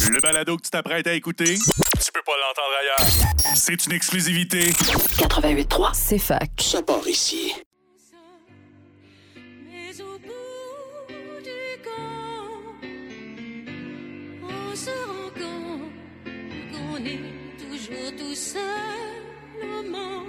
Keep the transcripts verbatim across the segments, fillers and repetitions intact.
Le balado que tu t'apprêtes à écouter, tu peux pas l'entendre ailleurs. C'est une exclusivité. quatre-vingt-huit trois, c'est fac. Ça part ici. Mais au bout du compte, on se rend compte qu'on est toujours tout seul au monde.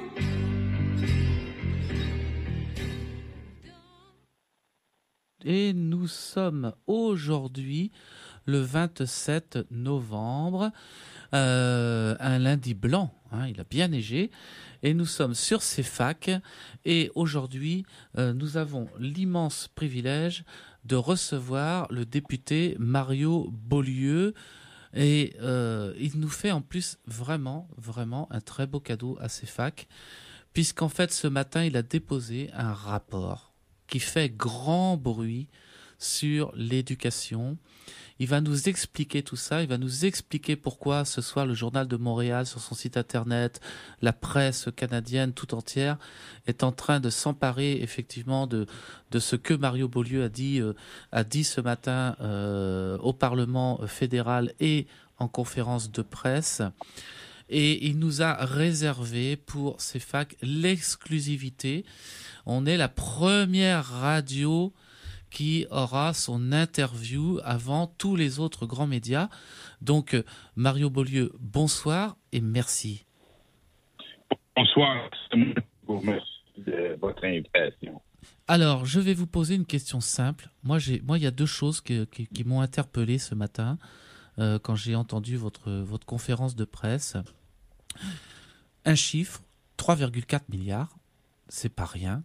Et nous sommes aujourd'hui le vingt-sept novembre, euh, un lundi blanc, hein, il a bien neigé, et nous sommes sur C F A C, et aujourd'hui euh, nous avons l'immense privilège de recevoir le député Mario Beaulieu, et euh, il nous fait en plus vraiment, vraiment un très beau cadeau à C F A C, puisqu'en fait ce matin il a déposé un rapport qui fait grand bruit sur l'éducation. Il va nous expliquer tout ça, il va nous expliquer pourquoi ce soir le Journal de Montréal sur son site internet, la presse canadienne tout entière est en train de s'emparer effectivement de, de ce que Mario Beaulieu a dit, euh, a dit ce matin euh, au Parlement fédéral et en conférence de presse. Et il nous a réservé pour C F A C l'exclusivité. On est la première radio qui aura son interview avant tous les autres grands médias. Donc, Mario Beaulieu, bonsoir et merci. Bonsoir, merci de votre invitation. Alors, je vais vous poser une question simple. Moi, j'ai, moi, il y a deux choses que, qui, qui m'ont interpellé ce matin euh, quand j'ai entendu votre, votre conférence de presse. Un chiffre, trois virgule quatre milliards, c'est pas rien.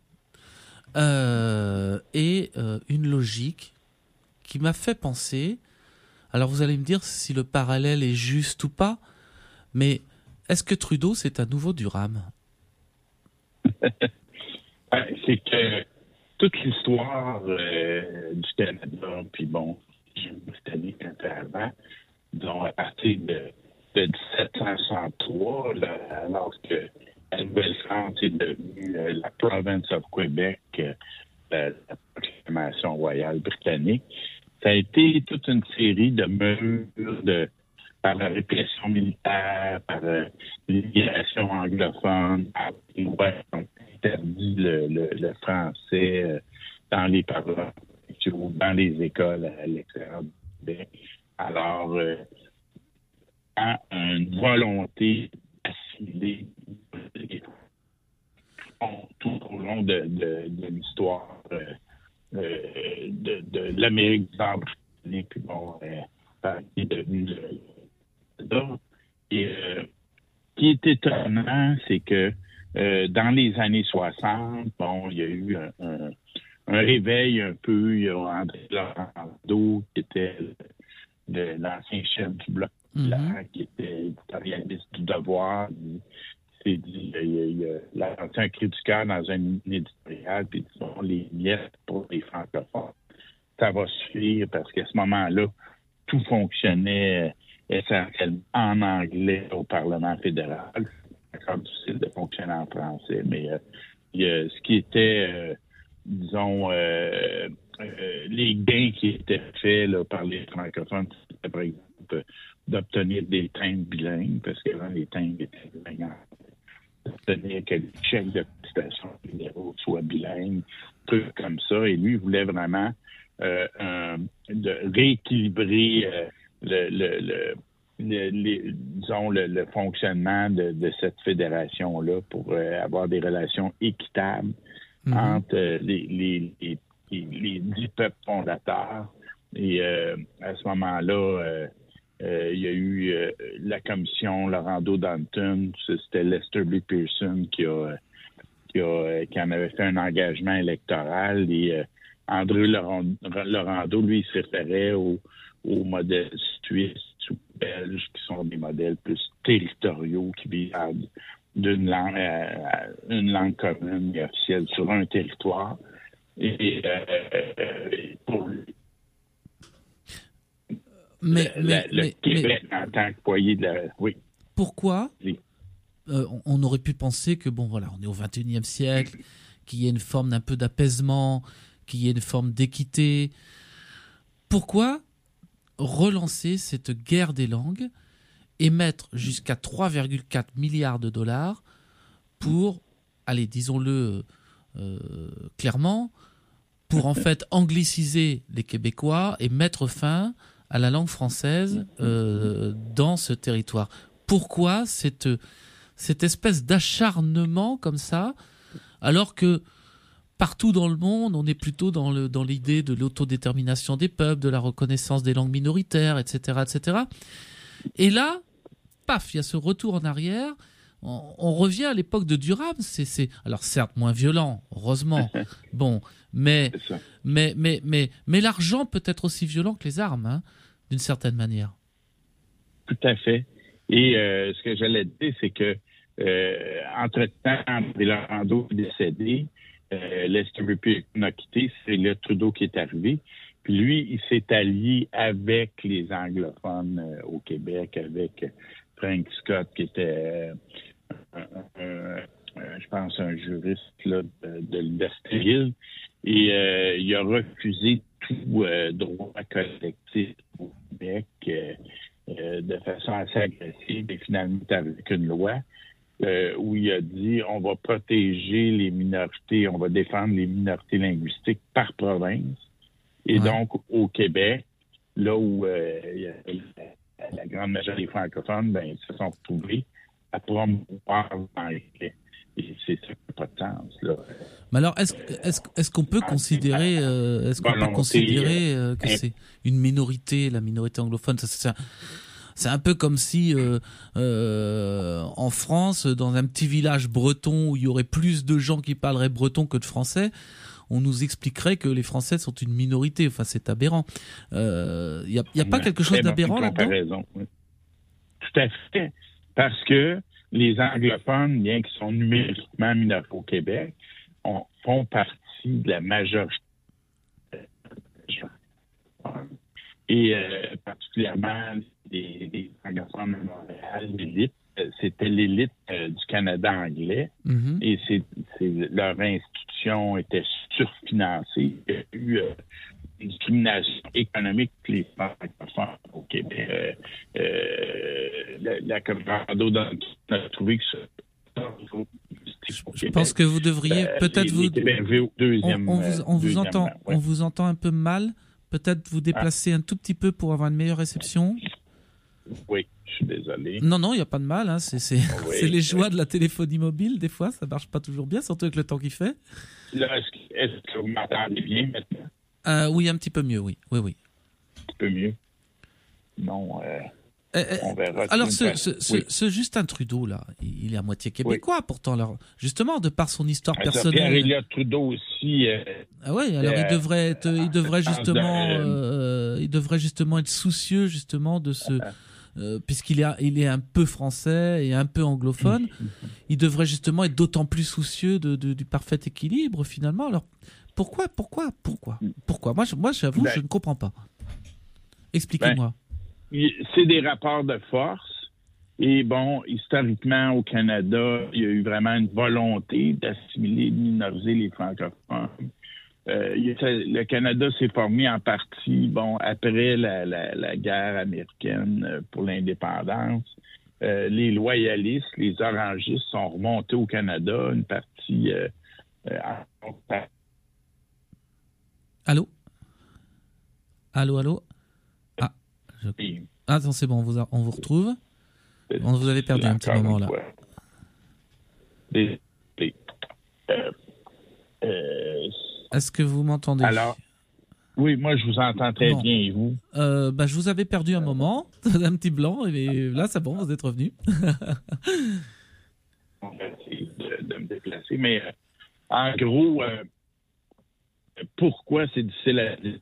Euh, et euh, une logique qui m'a fait penser, alors vous allez me dire si le parallèle est juste ou pas, mais est-ce que Trudeau c'est à nouveau Durham? C'est que toute l'histoire euh, du Canada, puis bon, cette année un peu avant, disons à partir de, de dix-sept cent soixante-trois, là, alors que la Nouvelle-France est devenue euh, la province of Québec, euh, la, la proclamation royale britannique. Ça a été toute une série de mesures de, par la répression militaire, par euh, l'immigration anglophone, par les lois qui ont interdit le, le, le français euh, dans les parlements, dans les écoles à l'extérieur du Québec. Alors, euh, une volonté d'assimiler tout au long de, de, de l'histoire euh, euh, de, de l'Amérique du Nord britannique, puis bon, euh, qui est devenu le Canada. Et euh, ce qui est étonnant, c'est que euh, dans les années soixante, bon, il y a eu un, un, un réveil un peu. Il y a André Laurando, qui était le, l'ancien chef du Bloc blanc, qui était éditorialiste du Devoir. Il s'est dit, il, il, il a lancé un cri du cœur dans un éditorial, puis disons, les miettes pour les francophones. Ça va suffire parce qu'à ce moment-là, tout fonctionnait essentiellement en anglais au Parlement fédéral. C'est encore difficile de fonctionner en français, mais euh, il y a, ce qui était, euh, disons, euh, euh, les gains qui étaient faits là, par les francophones, c'était par exemple d'obtenir des timbres bilingues, parce que là, les timbres étaient bilingues. D'obtenir que les chèques de cotisation fédéraux soient bilingues, trucs comme ça. Et lui, il voulait vraiment euh, un, de rééquilibrer euh, le, le, le, le, les, disons, le, le fonctionnement de, de cette fédération-là pour euh, avoir des relations équitables mm-hmm. entre euh, les, les, les, les, les dix peuples fondateurs. Et euh, à ce moment-là, euh, Euh, il y a eu euh, la commission Laurando-Danton, c'était Lester B. Pearson qui a, qui a qui en avait fait un engagement électoral et euh, André Laurando, lui, il se référait aux, aux modèles suisses ou belges qui sont des modèles plus territoriaux qui visent d'une langue à une langue commune et officielle sur un territoire. Et euh, pour lui, Mais, le, mais, le mais, Québec mais, en tant que foyer de la... Oui. Pourquoi oui. Euh, on aurait pu penser que, bon, voilà, on est au vingt et unième siècle, qu'il y ait une forme d'un peu d'apaisement, qu'il y ait une forme d'équité. Pourquoi relancer cette guerre des langues et mettre jusqu'à trois virgule quatre milliards de dollars pour, allez, disons-le euh, clairement, pour en fait angliciser les Québécois et mettre fin à la langue française euh, dans ce territoire. Pourquoi cette, cette espèce d'acharnement comme ça, alors que partout dans le monde, on est plutôt dans, le, dans l'idée de l'autodétermination des peuples, de la reconnaissance des langues minoritaires, et cetera, et cetera. Et là, paf, il y a ce retour en arrière. On, on revient à l'époque de Durham. C'est, c'est, alors certes moins violent, heureusement. Bon, mais, mais, mais, mais, mais l'argent peut être aussi violent que les armes, hein, d'une certaine manière. Tout à fait. Et euh, ce que j'allais dire, c'est que euh, entre-temps, André Laurando est décédé. Euh, Lester Rupert a quitté, c'est le Trudeau qui est arrivé. Puis lui, il s'est allié avec les anglophones euh, au Québec, avec Frank Scott, qui était, euh, un, un, un, je pense, un juriste là, de, de l'Université Hill. Et euh, il a refusé tout euh, droit collectif au Québec euh, euh, de façon assez agressive. Et finalement, avec une loi Euh, où il a dit on va protéger les minorités, on va défendre les minorités linguistiques par province. Et ouais. donc, au Québec, là où euh, il y a la, la grande majorité des francophones, ben, ils se sont retrouvés à promouvoir l'anglais. Et c'est ça qui n'a pas de sens, là. Mais alors, est-ce, est-ce, est-ce qu'on peut considérer, euh, est-ce qu'on peut considérer euh, que c'est une minorité, la minorité anglophone, ça, c'est un... C'est un peu comme si, euh, euh, en France, dans un petit village breton où il y aurait plus de gens qui parleraient breton que de français, on nous expliquerait que les Français sont une minorité. Enfin, c'est aberrant. Il euh, n'y a, y a pas quelque chose d'aberrant là-dedans? Oui. Tout à fait. Parce que les anglophones, bien qu'ils sont numériquement minoritaires au Québec, on, font partie de la majorité. Et euh, particulièrement des, des anglophones de Montréal, l'élite, c'était l'élite euh, du Canada anglais. Mm-hmm. Et c'est, c'est, leur institution était surfinancée. Il y a eu euh, une discrimination économique pour les francophones au Québec. Euh, euh, la, la Colorado a trouvé que ça... Je pense que vous devriez euh, peut-être les, vous... les deuxième, on, on vous, on vous entend, ouais. on vous entend un peu mal. Peut-être vous déplacer ah. un tout petit peu pour avoir une meilleure réception. Oui, je suis désolé. Non, non, il n'y a pas de mal. Hein. C'est, c'est, oui, c'est les joies oui. de la téléphonie mobile. Des fois, ça ne marche pas toujours bien, surtout avec le temps qu'il fait. Là, est-ce que, est-ce que vous m'entendez bien maintenant? Euh, oui, un petit peu mieux, oui. Oui, oui. Un petit peu mieux. Non, euh, euh, on verra. Alors, ce, ce, ce, oui. ce Justin Trudeau, là, il est à moitié québécois, oui. pourtant, alors, justement, de par son histoire alors, personnelle. Pierre-Éliott Trudeau aussi. Euh, ah oui, alors euh, il devrait être, il devrait justement, euh, il devrait justement être soucieux, justement, de ce, euh, puisqu'il est, il est un peu français et un peu anglophone, il devrait justement être d'autant plus soucieux de, de, du parfait équilibre, finalement. Alors, pourquoi, pourquoi, pourquoi, pourquoi? Moi, je, moi, j'avoue, ben, je ne comprends pas. Expliquez-moi. Ben, c'est des rapports de force. Et bon, historiquement, au Canada, il y a eu vraiment une volonté d'assimiler, de minoriser les francophones. Euh, il, le Canada s'est formé en partie, bon, après la, la, la guerre américaine pour l'indépendance. Euh, les loyalistes, les orangistes sont remontés au Canada, une partie... Euh, euh, en... Allô? Allô, allô? Ah, je... ah non, c'est bon, on vous, a... on vous retrouve. On vous avait perdu un petit moment, là. Des... Des... Euh... Euh... Est-ce que vous m'entendez? Alors, oui, moi, je vous entends très bon. bien, et vous? Euh, bah, je vous avais perdu un moment, un petit blanc, et là, c'est bon, vous êtes revenu. On va essayer de, de me déplacer, mais euh, en gros, euh, pourquoi c'est difficile à dire?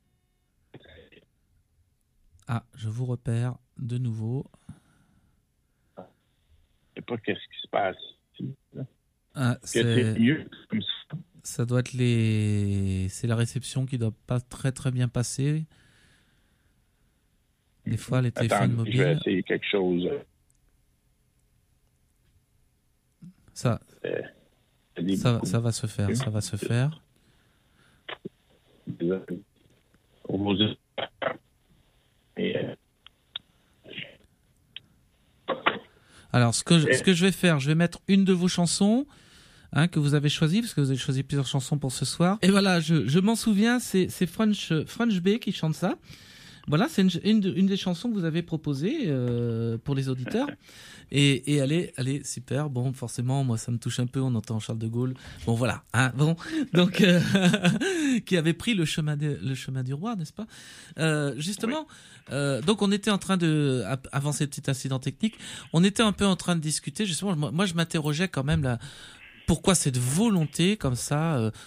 Ah, je vous repère de nouveau. Je ne sais pas qu'est-ce qui se passe ici. Ah, c'est... c'est mieux comme ça. Ça doit être les... C'est la réception qui ne doit pas très très bien passer. Des fois, les téléphones Attends, mobiles... je vais essayer quelque chose. Ça, euh, ça, ça va se faire, ça va se faire. Et, euh, Alors, ce que, je, ce que je vais faire, je vais mettre une de vos chansons hein, que vous avez choisies, parce que vous avez choisi plusieurs chansons pour ce soir. Et voilà, je, je m'en souviens, c'est, c'est French, French B qui chante ça. Voilà, c'est une, une, une des chansons que vous avez proposées euh, pour les auditeurs. Et, et elle, est, elle est super. Bon, forcément, moi, ça me touche un peu. On entend Charles de Gaulle. Bon, voilà. Hein, bon, donc, euh, qui avait pris le chemin, de, le chemin du roi, n'est-ce pas euh, Justement, oui. euh, donc on était en train de, avant ces petits incidents techniques, on était un peu en train de discuter. Justement, moi, moi je m'interrogeais quand même là, pourquoi cette volonté comme ça euh,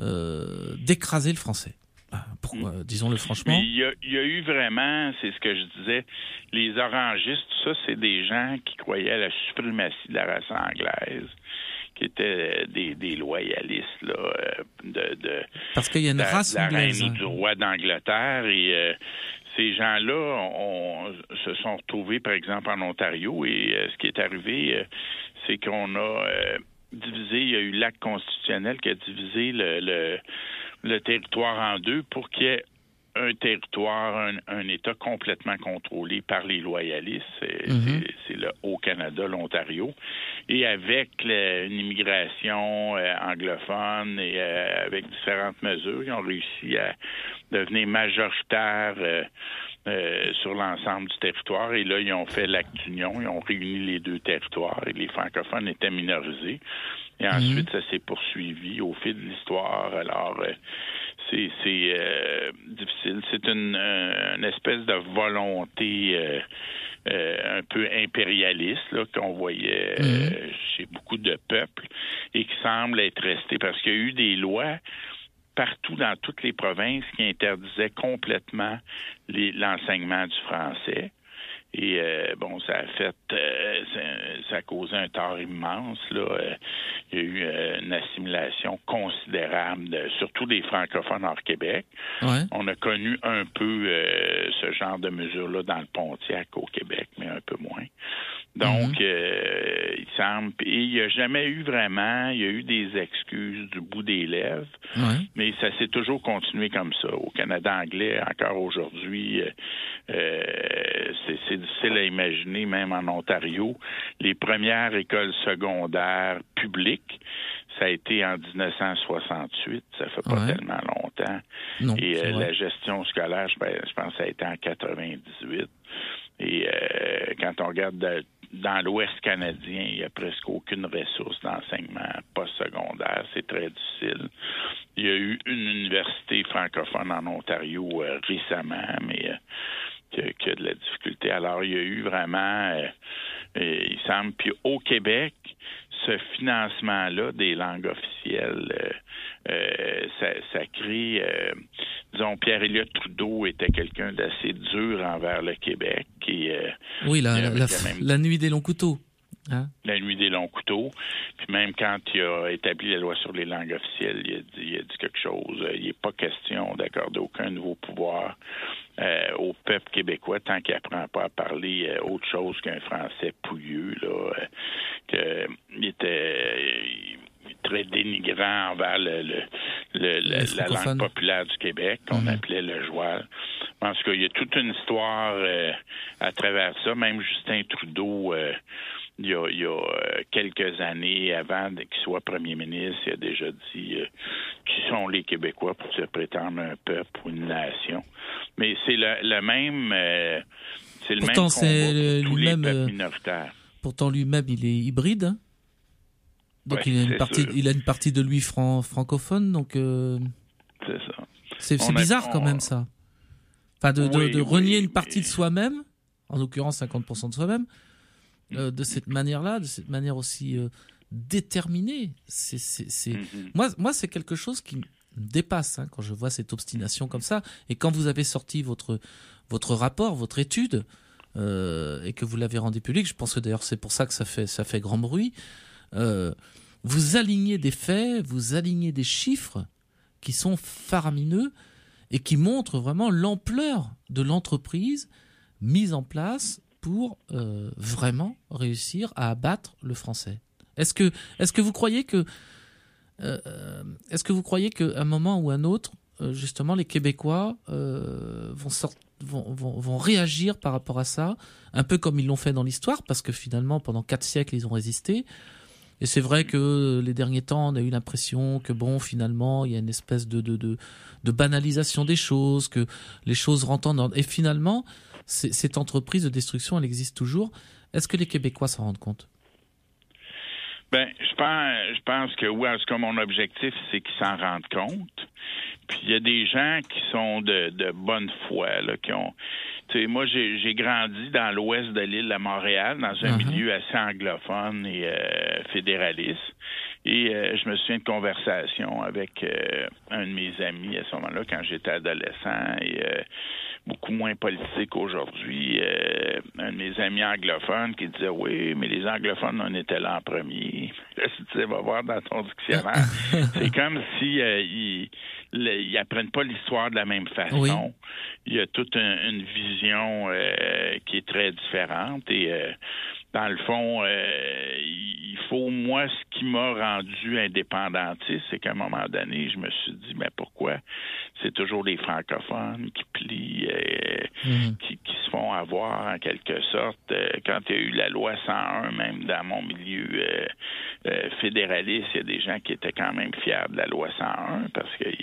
euh, d'écraser le français. Pourquoi, mmh. Disons-le franchement. Il y, a, il y a eu vraiment, c'est ce que je disais, les orangistes, tout ça, c'est des gens qui croyaient à la suprématie de la race anglaise, qui étaient des, des loyalistes là, de, de parce qu'il y a une la, race la anglaise, reine hein. ou du roi d'Angleterre et euh, ces gens-là on, se sont retrouvés, par exemple, en Ontario et euh, ce qui est arrivé, euh, c'est qu'on a euh, divisé, il y a eu l'acte constitutionnel qui a divisé le, le le territoire en deux pour qu'il y ait un territoire, un, un État complètement contrôlé par les loyalistes. C'est, mm-hmm. c'est, c'est le Haut-Canada, l'Ontario. Et avec le, une immigration euh, anglophone et euh, avec différentes mesures, ils ont réussi à devenir majoritaires euh, euh, sur l'ensemble du territoire. Et là, ils ont fait l'acte d'union, ils ont réuni les deux territoires et les francophones étaient minorisés. Et ensuite, mmh. ça s'est poursuivi au fil de l'histoire. Alors, euh, c'est, c'est euh, difficile. C'est une, euh, une espèce de volonté euh, euh, un peu impérialiste là, qu'on voyait euh, mmh. chez beaucoup de peuples et qui semble être restée parce qu'il y a eu des lois partout dans toutes les provinces qui interdisaient complètement les, l'enseignement du français. Et euh, bon, ça a fait, euh, ça, ça a causé un tort immense. Là, euh, il y a eu euh, une assimilation considérable, de, surtout des francophones hors Québec. Ouais. On a connu un peu euh, ce genre de mesures-là dans le Pontiac au Québec, mais un peu moins. Donc, mm-hmm. euh, il semble, et il n'y a jamais eu vraiment, il y a eu des excuses du bout des lèvres, ouais. mais ça s'est toujours continué comme ça. Au Canada anglais, encore aujourd'hui, euh, c'est, c'est difficile à imaginer, même en Ontario, les premières écoles secondaires publiques, ça a été en dix-neuf cent soixante-huit, ça fait pas ouais. tellement longtemps. Non, et euh, la gestion scolaire, je, ben, je pense que ça a été en quatre-vingt-dix-huit. Et euh, quand on regarde de, dans l'Ouest canadien, il n'y a presque aucune ressource d'enseignement postsecondaire. C'est très difficile. Il y a eu une université francophone en Ontario euh, récemment, mais euh, qui, a, qui a de la difficulté. Alors, il y a eu vraiment, euh, euh, il semble, puis au Québec, ce financement-là des langues officielles, euh, euh, ça, ça crée, euh, disons, Pierre-Éliott Trudeau était quelqu'un d'assez dur envers le Québec. Et, euh, oui, la, la, la, même... la nuit des longs couteaux. Hein? La nuit des longs couteaux. Puis même quand il a établi la loi sur les langues officielles, il a dit, il a dit quelque chose. Il n'est pas question d'accorder aucun nouveau pouvoir euh, au peuple québécois tant qu'il n'apprend pas à parler euh, autre chose qu'un français pouilleux. Là, euh, que, il était il, très dénigrant envers le, le, le, le, la langue populaire du Québec, qu'on mmh. appelait le joual. Je pense qu'il y a toute une histoire euh, à travers ça. Même Justin Trudeau... Euh, Il y, a, il y a quelques années, avant qu'il soit premier ministre, il a déjà dit euh, qui sont les Québécois pour se prétendre un peuple ou une nation. Mais c'est le, le même euh, c'est le pourtant, même combat c'est pour tous lui-même, les peuples minoritaires. Pourtant, lui-même, il est hybride. Hein? Donc, ouais, il, a une partie, il a une partie de lui fran- francophone. Donc, euh, c'est ça. C'est, c'est bizarre a, on... quand même, ça. Enfin, de, oui, de, de renier oui, une partie oui. de soi-même, en l'occurrence cinquante pour cent de soi-même, Euh, de cette manière-là, de cette manière aussi euh, déterminée. C'est, c'est, c'est... Mm-hmm. Moi, moi, c'est quelque chose qui me dépasse hein, quand je vois cette obstination comme ça. Et quand vous avez sorti votre, votre rapport, votre étude, euh, et que vous l'avez rendu public, je pense que d'ailleurs c'est pour ça que ça fait, ça fait grand bruit, euh, vous alignez des faits, vous alignez des chiffres qui sont faramineux et qui montrent vraiment l'ampleur de l'entreprise mise en place pour euh, vraiment réussir à abattre le français. Est-ce que, est-ce que vous croyez que, euh, est-ce que vous croyez qu'à un moment ou un autre, euh, justement, les Québécois euh, vont sortir, vont, vont, vont réagir par rapport à ça, un peu comme ils l'ont fait dans l'histoire, parce que finalement, pendant quatre siècles, ils ont résisté. Et c'est vrai que les derniers temps, on a eu l'impression que bon, finalement, il y a une espèce de, de, de, de banalisation des choses, que les choses rentrent en ordre. Et finalement, c'est, cette entreprise de destruction, elle existe toujours. Est-ce que les Québécois s'en rendent compte? Ben, je pense, je pense que oui, parce que mon objectif, c'est qu'ils s'en rendent compte. Puis il y a des gens qui sont de, de bonne foi, là, qui ont. Tu sais, moi, j'ai, j'ai grandi dans l'ouest de l'île à Montréal, dans un uh-huh. milieu assez anglophone et euh, fédéraliste. Et euh, je me souviens de conversations avec euh, un de mes amis à ce moment-là, quand j'étais adolescent, et euh, beaucoup moins politique aujourd'hui. Euh, un de mes amis anglophones qui disait « Oui, mais les anglophones, on était là en premier. » Là, tu disais « Va voir dans ton dictionnaire. » C'est comme si euh, ils, le, ils apprennent pas l'histoire de la même façon. Oui. Il y a toute un, une vision euh, qui est très différente et euh, dans le fond, euh, il faut, moi, ce qui m'a rendu indépendantiste, c'est qu'à un moment donné, je me suis dit, mais pourquoi c'est toujours les francophones qui plient, euh, mmh. qui, qui se font avoir en quelque sorte. Euh, quand il y a eu la loi cent un, même dans mon milieu euh, euh, fédéraliste, il y a des gens qui étaient quand même fiers de la loi cent un parce que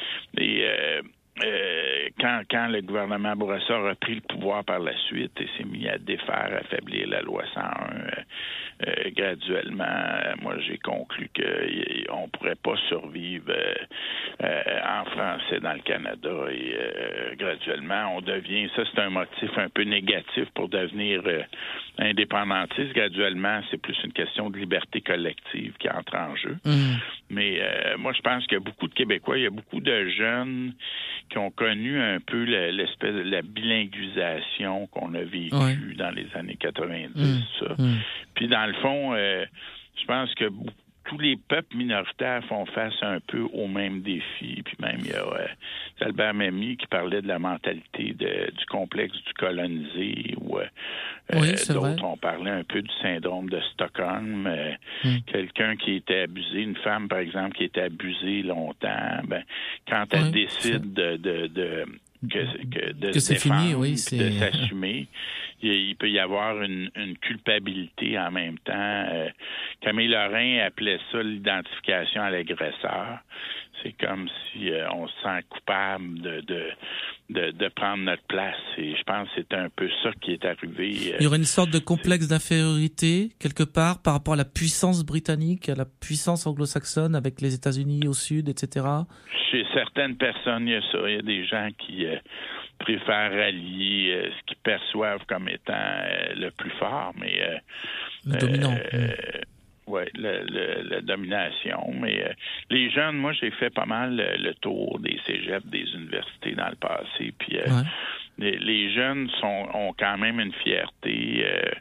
et, euh, Euh, quand, quand le gouvernement Bourassa a repris le pouvoir par la suite et s'est mis à défaire, affaiblir la loi cent un euh, euh, graduellement, euh, moi j'ai conclu qu'on ne pourrait pas survivre euh, euh, en français dans le Canada et euh, graduellement on devient, ça c'est un motif un peu négatif pour devenir euh, indépendantiste. Graduellement, c'est plus une question de liberté collective qui entre en jeu. Mmh. Mais euh, moi je pense qu'il y a beaucoup de Québécois, il y a beaucoup de jeunes qui ont connu un peu la, l'espèce de la bilinguisation qu'on a vécue ouais. dans les années quatre-vingt-dix. Mmh. Ça. Mmh. Puis dans le fond, euh, je pense que tous les peuples minoritaires font face un peu aux mêmes défis. Puis même, il y a euh, Albert Memmi qui parlait de la mentalité de, du complexe du colonisé, ou euh, oui, d'autres ont parlé un peu du syndrome de Stockholm. Euh, mm. Quelqu'un qui était abusé, une femme, par exemple, qui était abusée longtemps, ben, quand elle oui, décide de, de, de que, que de que se c'est défendre, fini, oui, c'est... de s'assumer. il, il peut y avoir une, une culpabilité en même temps. Euh, Camille Lorrain appelait ça l'identification à l'agresseur. C'est comme si euh, on se sent coupable de, de, de, de prendre notre place. Et je pense que c'est un peu ça qui est arrivé. Euh, il y aurait une sorte de complexe c'est... d'infériorité, quelque part, par rapport à la puissance britannique, à la puissance anglo-saxonne, avec les États-Unis au sud, et cetera. Chez certaines personnes, il y a ça. Il y a des gens qui euh, préfèrent rallier euh, ce qu'ils perçoivent comme étant euh, le plus fort, mais... Euh, le dominant. Euh, mmh. Oui, le, le, la domination. Mais euh, les jeunes, moi, j'ai fait pas mal le, le tour des cégeps, des universités dans le passé. Puis euh, ouais. les, les jeunes sont, ont quand même une fierté. Euh,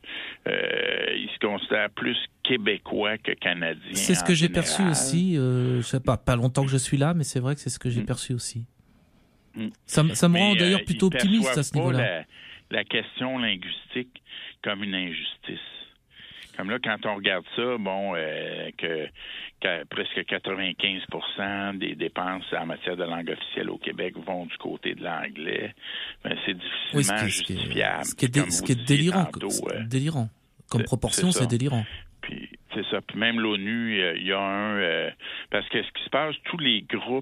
euh, ils se considèrent plus québécois que canadiens. C'est ce que j'ai général. perçu aussi. Euh, je sais pas, pas longtemps que je suis là, mais c'est vrai que c'est ce que j'ai mmh. perçu aussi. Mmh. Ça, ça me mais, rend d'ailleurs euh, plutôt optimiste à ce niveau-là. La, la question linguistique comme une injustice. Comme là, quand on regarde ça, bon, euh, que, que presque quatre-vingt-quinze pour cent des dépenses en matière de langue officielle au Québec vont du côté de l'anglais, ben, c'est difficilement oui, ce qui, justifiable. Ce qui est, dé, ce qui est délirant, tantôt, euh, délirant. Comme proportion, c'est, c'est délirant. Puis, c'est ça. Puis même l'ONU, il y a un... Euh, parce que ce qui se passe, tous les groupes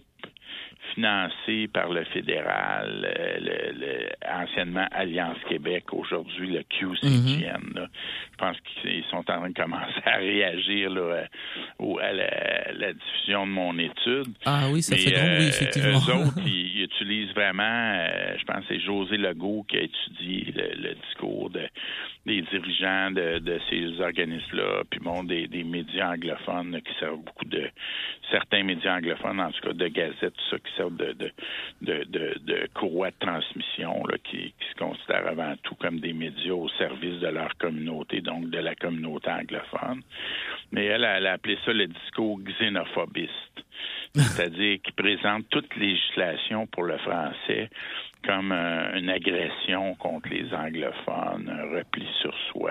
financé par le fédéral, le, le, anciennement Alliance Québec, aujourd'hui le Q C G N. Mm-hmm. Là. Je pense qu'ils sont en train de commencer à réagir là, au, à la, la diffusion de mon étude. Ah oui, ça Mais, fait grand euh, bruit, effectivement. Eux autres, ils, ils utilisent vraiment, euh, je pense que c'est José Legault qui a étudié le, le discours de, des dirigeants de, de ces organismes-là, puis bon, des, des médias anglophones là, qui servent beaucoup de... certains médias anglophones, en tout cas de gazettes, tout ça, qui servent de, de, de, de, de courroie de transmission, là, qui, qui se considèrent avant tout comme des médias au service de leur communauté, donc de la communauté anglophone. Mais elle, elle a appelé ça le discours xénophobiste, c'est-à-dire qui présente toute législation pour le français comme euh, une agression contre les anglophones, un repli sur soi,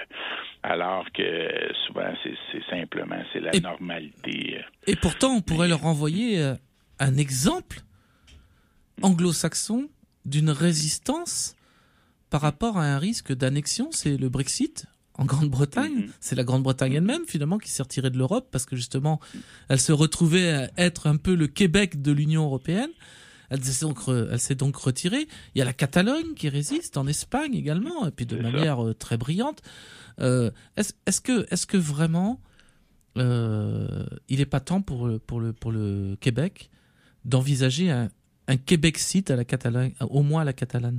alors que souvent, c'est, c'est simplement, c'est la et, normalité. Et pourtant, on pourrait Mais, leur renvoyer euh, un exemple anglo-saxon d'une résistance par rapport à un risque d'annexion, c'est le Brexit en Grande-Bretagne. Mm-hmm. C'est la Grande-Bretagne elle-même, finalement, qui s'est retirée de l'Europe parce que, justement, elle se retrouvait à être un peu le Québec de l'Union européenne. Elle s'est donc, elle s'est donc retirée. Il y a la Catalogne qui résiste en Espagne également, et puis de c'est manière ça. très brillante. Euh, est-ce, est-ce que, est-ce que vraiment, euh, il n'est pas temps pour, pour, le, pour le Québec d'envisager un, un Québec-site à la Catalogne, au moins à la Catalane?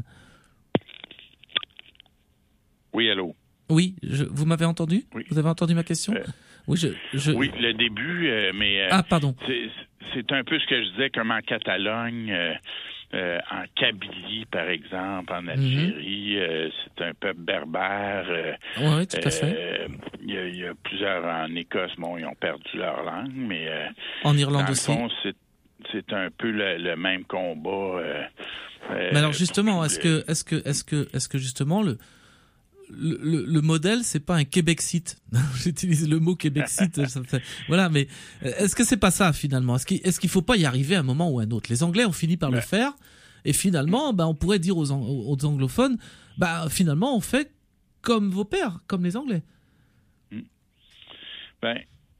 Oui, allô? Oui, je, vous m'avez entendu? Oui. Vous avez entendu ma question? euh, oui, je, je... oui, le début, euh, mais... Euh, ah, pardon. C'est, c'est un peu ce que je disais, comme en Catalogne, euh, euh, en Kabylie, par exemple, en Algérie, mm-hmm. euh, c'est un peuple berbère. Euh, oui, tout à fait. Il euh, y, y a plusieurs en Écosse, bon, ils ont perdu leur langue, mais... Euh, en Irlande dans aussi. Le fond, c'est, c'est un peu le, le même combat. Euh, mais alors, justement, est-ce que, est-ce que, est-ce que, est-ce que, justement, le... Le, le, le modèle, c'est pas un Québec-site. J'utilise le mot Québec-site. ça fait... Voilà, mais est-ce que c'est pas ça finalement? Est-ce qu'il, est-ce qu'il faut pas y arriver à un moment ou à un autre? Les Anglais ont fini par ouais. le faire, et finalement, bah, on pourrait dire aux, aux anglophones, bah, finalement, on fait comme vos pères, comme les Anglais. Ben,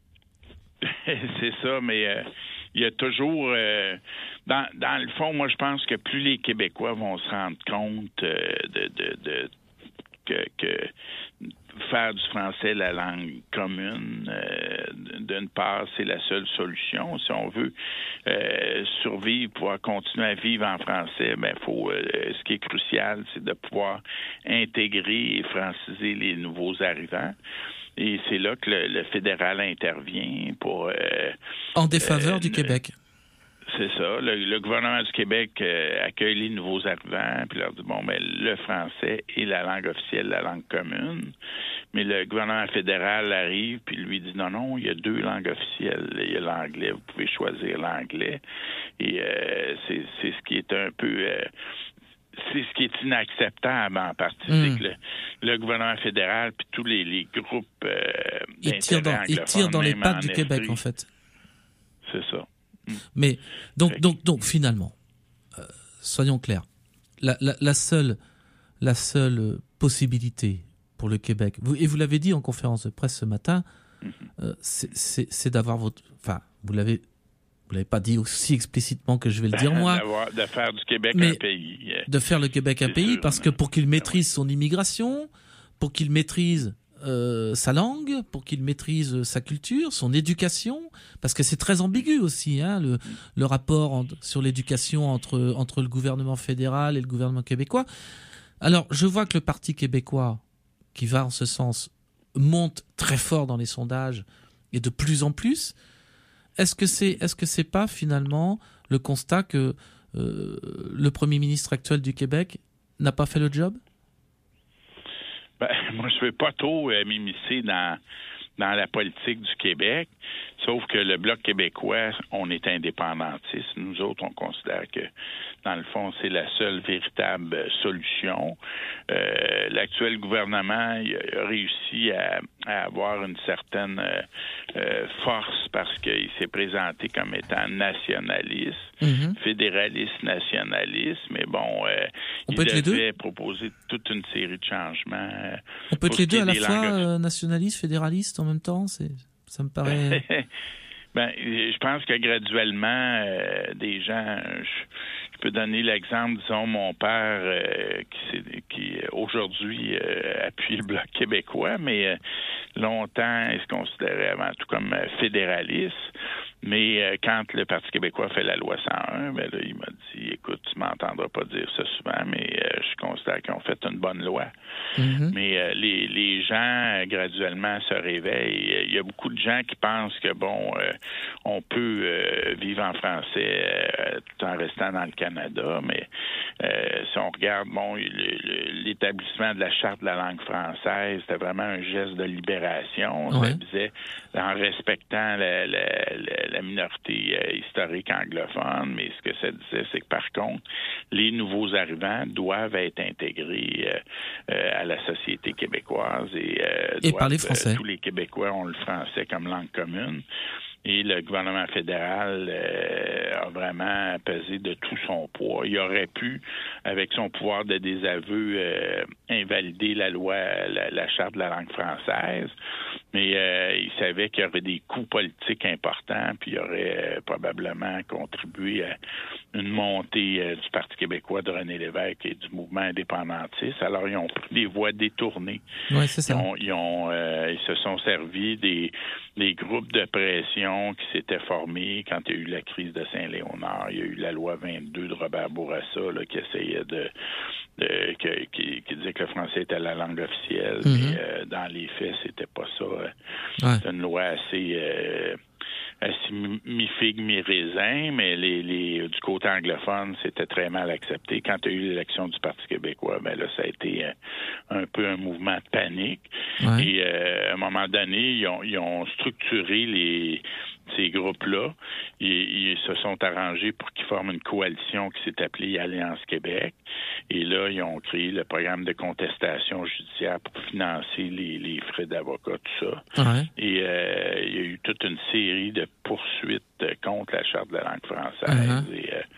c'est ça, mais euh, il y a toujours... Euh, dans, dans le fond, moi, je pense que plus les Québécois vont se rendre compte euh, de... de, de Que, que faire du français la langue commune, euh, d'une part, c'est la seule solution. Si on veut euh, survivre, pouvoir continuer à vivre en français, ben faut. Euh, ce qui est crucial, c'est de pouvoir intégrer et franciser les nouveaux arrivants. Et c'est là que le, le fédéral intervient pour... Euh, en défaveur euh, du le, Québec. C'est ça. Le, le gouvernement du Québec euh, accueille les nouveaux arrivants, puis leur dit, bon, ben, le français est la langue officielle, la langue commune. Mais le gouvernement fédéral arrive, puis lui dit, non, non, il y a deux langues officielles. Il y a l'anglais, vous pouvez choisir l'anglais. Et euh, c'est, c'est ce qui est un peu... Euh, c'est ce qui est inacceptable en partie. Mmh. C'est que le, le gouvernement fédéral, puis tous les, les groupes euh, ils tirent dans, ils tirent dans les pattes du Québec, en fait. C'est ça. Mais donc, donc, donc finalement, euh, soyons clairs, la, la, la seule, la seule possibilité pour le Québec, vous, et vous l'avez dit en conférence de presse ce matin, mm-hmm. euh, c'est, c'est, c'est d'avoir votre, enfin, vous l'avez, vous l'avez pas dit aussi explicitement que je vais le dire moi, de faire du Québec un pays, de faire le Québec un pays, sûr, parce que pour qu'il maîtrise son immigration, pour qu'il maîtrise Euh, sa langue, pour qu'il maîtrise sa culture, son éducation, parce que c'est très ambigu aussi, hein, le, le rapport en, sur l'éducation entre, entre le gouvernement fédéral et le gouvernement québécois. Alors, je vois que le Parti québécois, qui va en ce sens, monte très fort dans les sondages, et de plus en plus. Est-ce que c'est, est-ce que c'est pas finalement le constat que euh, le Premier ministre actuel du Québec n'a pas fait le job? Ben, moi, je ne veux pas trop euh, m'immiscer dans, dans la politique du Québec, sauf que le Bloc québécois, on est indépendantiste. Nous autres, on considère que, dans le fond, c'est la seule véritable solution. Euh, l'actuel gouvernement il a réussi à, à avoir une certaine euh, euh, force parce qu'il s'est présenté comme étant nationaliste, mm-hmm. fédéraliste, nationaliste, mais bon, euh, il devait proposer toute une série de changements. Euh, on peut être les deux à la fois, euh, nationaliste, fédéraliste en même temps, c'est, ça me paraît... Ben, je pense que graduellement, euh, des gens, je, je peux donner l'exemple, disons, mon père euh, qui, qui aujourd'hui euh, appuie le Bloc québécois, mais euh, longtemps, il se considérait avant tout comme euh, fédéraliste. Mais euh, quand le Parti québécois fait la loi cent un, ben là, il m'a dit, écoute, tu m'entendras pas dire ça souvent, mais euh, je considère qu'ils ont fait une bonne loi. Mm-hmm. Mais euh, les, les gens, euh, graduellement, se réveillent. Il y a beaucoup de gens qui pensent que, bon, euh, on peut euh, vivre en français euh, tout en restant dans le Canada, mais euh, si on regarde, bon, le, le, l'établissement de la Charte de la langue française, c'était vraiment un geste de libération. Ouais. Ça disait, en respectant la, la, la, la minorité euh, historique anglophone, mais ce que ça disait, c'est que par contre, les nouveaux arrivants doivent être intégrés euh, euh, à la société québécoise et, euh, et doivent, parler français. Euh, tous les Québécois ont le français comme langue commune. Et le gouvernement fédéral euh, a vraiment pesé de tout son poids. Il aurait pu, avec son pouvoir de désaveu, euh, invalider la loi, la, la charte de la langue française, mais euh, il savait qu'il y aurait des coûts politiques importants, puis il aurait euh, probablement contribué à une montée euh, du Parti québécois de René Lévesque et du mouvement indépendantiste. Alors, ils ont pris des voies détournées. Oui, c'est ça. Ils, ont, ils, ont, euh, ils se sont servis des, des groupes de pression qui s'étaient formés quand il y a eu la crise de Saint-Léonard. Il y a eu la loi vingt-deux de Robert Bourassa là, qui essayait de... de que, qui, qui disait que le français était la langue officielle. Mm-hmm. Mais euh, dans les faits, c'était pas ça. Ouais. C'est une loi assez... Euh, assez mi-figue, mi-raisin, mais les, les, du côté anglophone, c'était très mal accepté. Quand il y a eu l'élection du Parti québécois, ben là, ça a été euh, un peu un mouvement de panique. Ouais. Et euh, à un moment donné, ils ont, ils ont structuré les, ces groupes-là. Ils, ils se sont arrangés pour qu'ils forment une coalition qui s'est appelée Alliance Québec. Et là, ils ont créé le programme de contestation judiciaire pour financer les, les frais d'avocat, tout ça. Ouais. Et euh, il y a eu toute une série de poursuites contre la Charte de la langue française Uh-huh. et euh,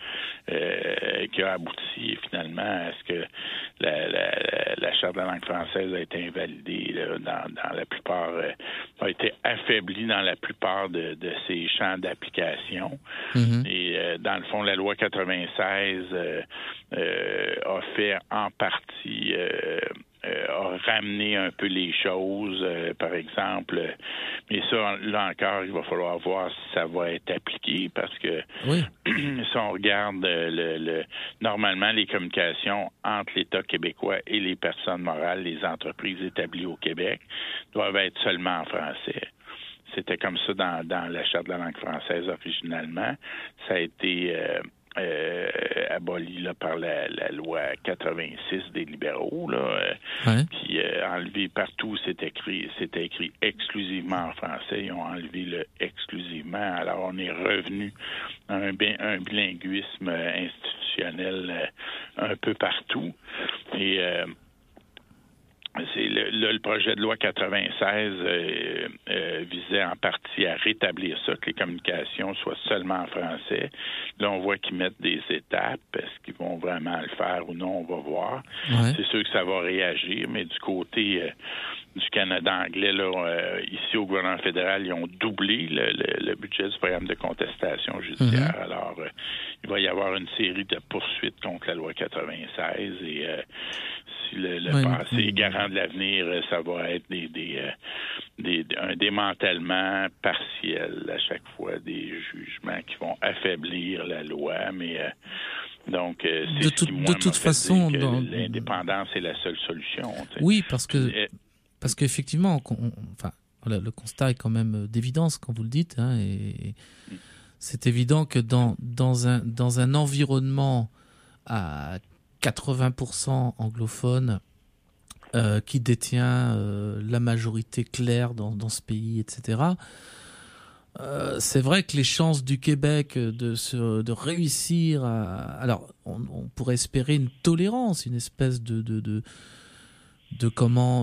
euh, qui a abouti finalement à ce que la, la, la Charte de la langue française a été invalidée là, dans, dans la plupart, euh, a été affaiblie dans la plupart de, de ses champs d'application. Mm-hmm. Et euh, dans le fond, la loi quatre-vingt-seize euh, euh, a fait en partie... Euh, Euh, a ramené un peu les choses, euh, par exemple. Mais ça, là encore, il va falloir voir si ça va être appliqué parce que Oui. si on regarde euh, le, le normalement les communications entre l'État québécois et les personnes morales, les entreprises établies au Québec, doivent être seulement en français. C'était comme ça dans, dans la Charte de la langue française originalement. Ça a été... Euh, Euh, aboli là, par la, la loi quatre-vingt-six des libéraux, là, euh, Ouais. puis euh, enlevé partout, c'est écrit, c'était écrit exclusivement en français. Ils ont enlevé le exclusivement. Alors, on est revenu à un, un bilinguisme institutionnel euh, un peu partout. Et euh, c'est le, le, le projet de loi quatre-vingt-seize euh, euh, visait en partie à rétablir ça, que les communications soient seulement en français. Là, on voit qu'ils mettent des étapes. Est-ce qu'ils vont vraiment le faire ou non? On va voir. Ouais. C'est sûr que ça va réagir, mais du côté euh, du Canada anglais, là, euh, ici au gouvernement fédéral, ils ont doublé le, le, le budget du programme de contestation judiciaire. Mm-hmm. Alors, euh, il va y avoir une série de poursuites contre la loi quatre-vingt-seize et euh, si le, le ouais, passé mais... est garant de l'avenir, ça va être des, des, euh, des, un démantèlement partiel à chaque fois, des jugements qui vont affaiblir la loi, mais euh, donc euh, c'est de, ce tout, qui, moi, de toute façon, dans... l'indépendance est la seule solution. T'sais. Oui, parce que Et, parce qu'effectivement, on, on, enfin, voilà, le constat est quand même d'évidence quand vous le dites, hein, et c'est évident que dans dans un dans un environnement à quatre-vingts pour cent anglophone euh, qui détient euh, la majorité claire dans, dans ce pays, et cetera. Euh, c'est vrai que les chances du Québec de, se, de réussir à... Alors, on, on pourrait espérer une tolérance, une espèce de... de, de de comment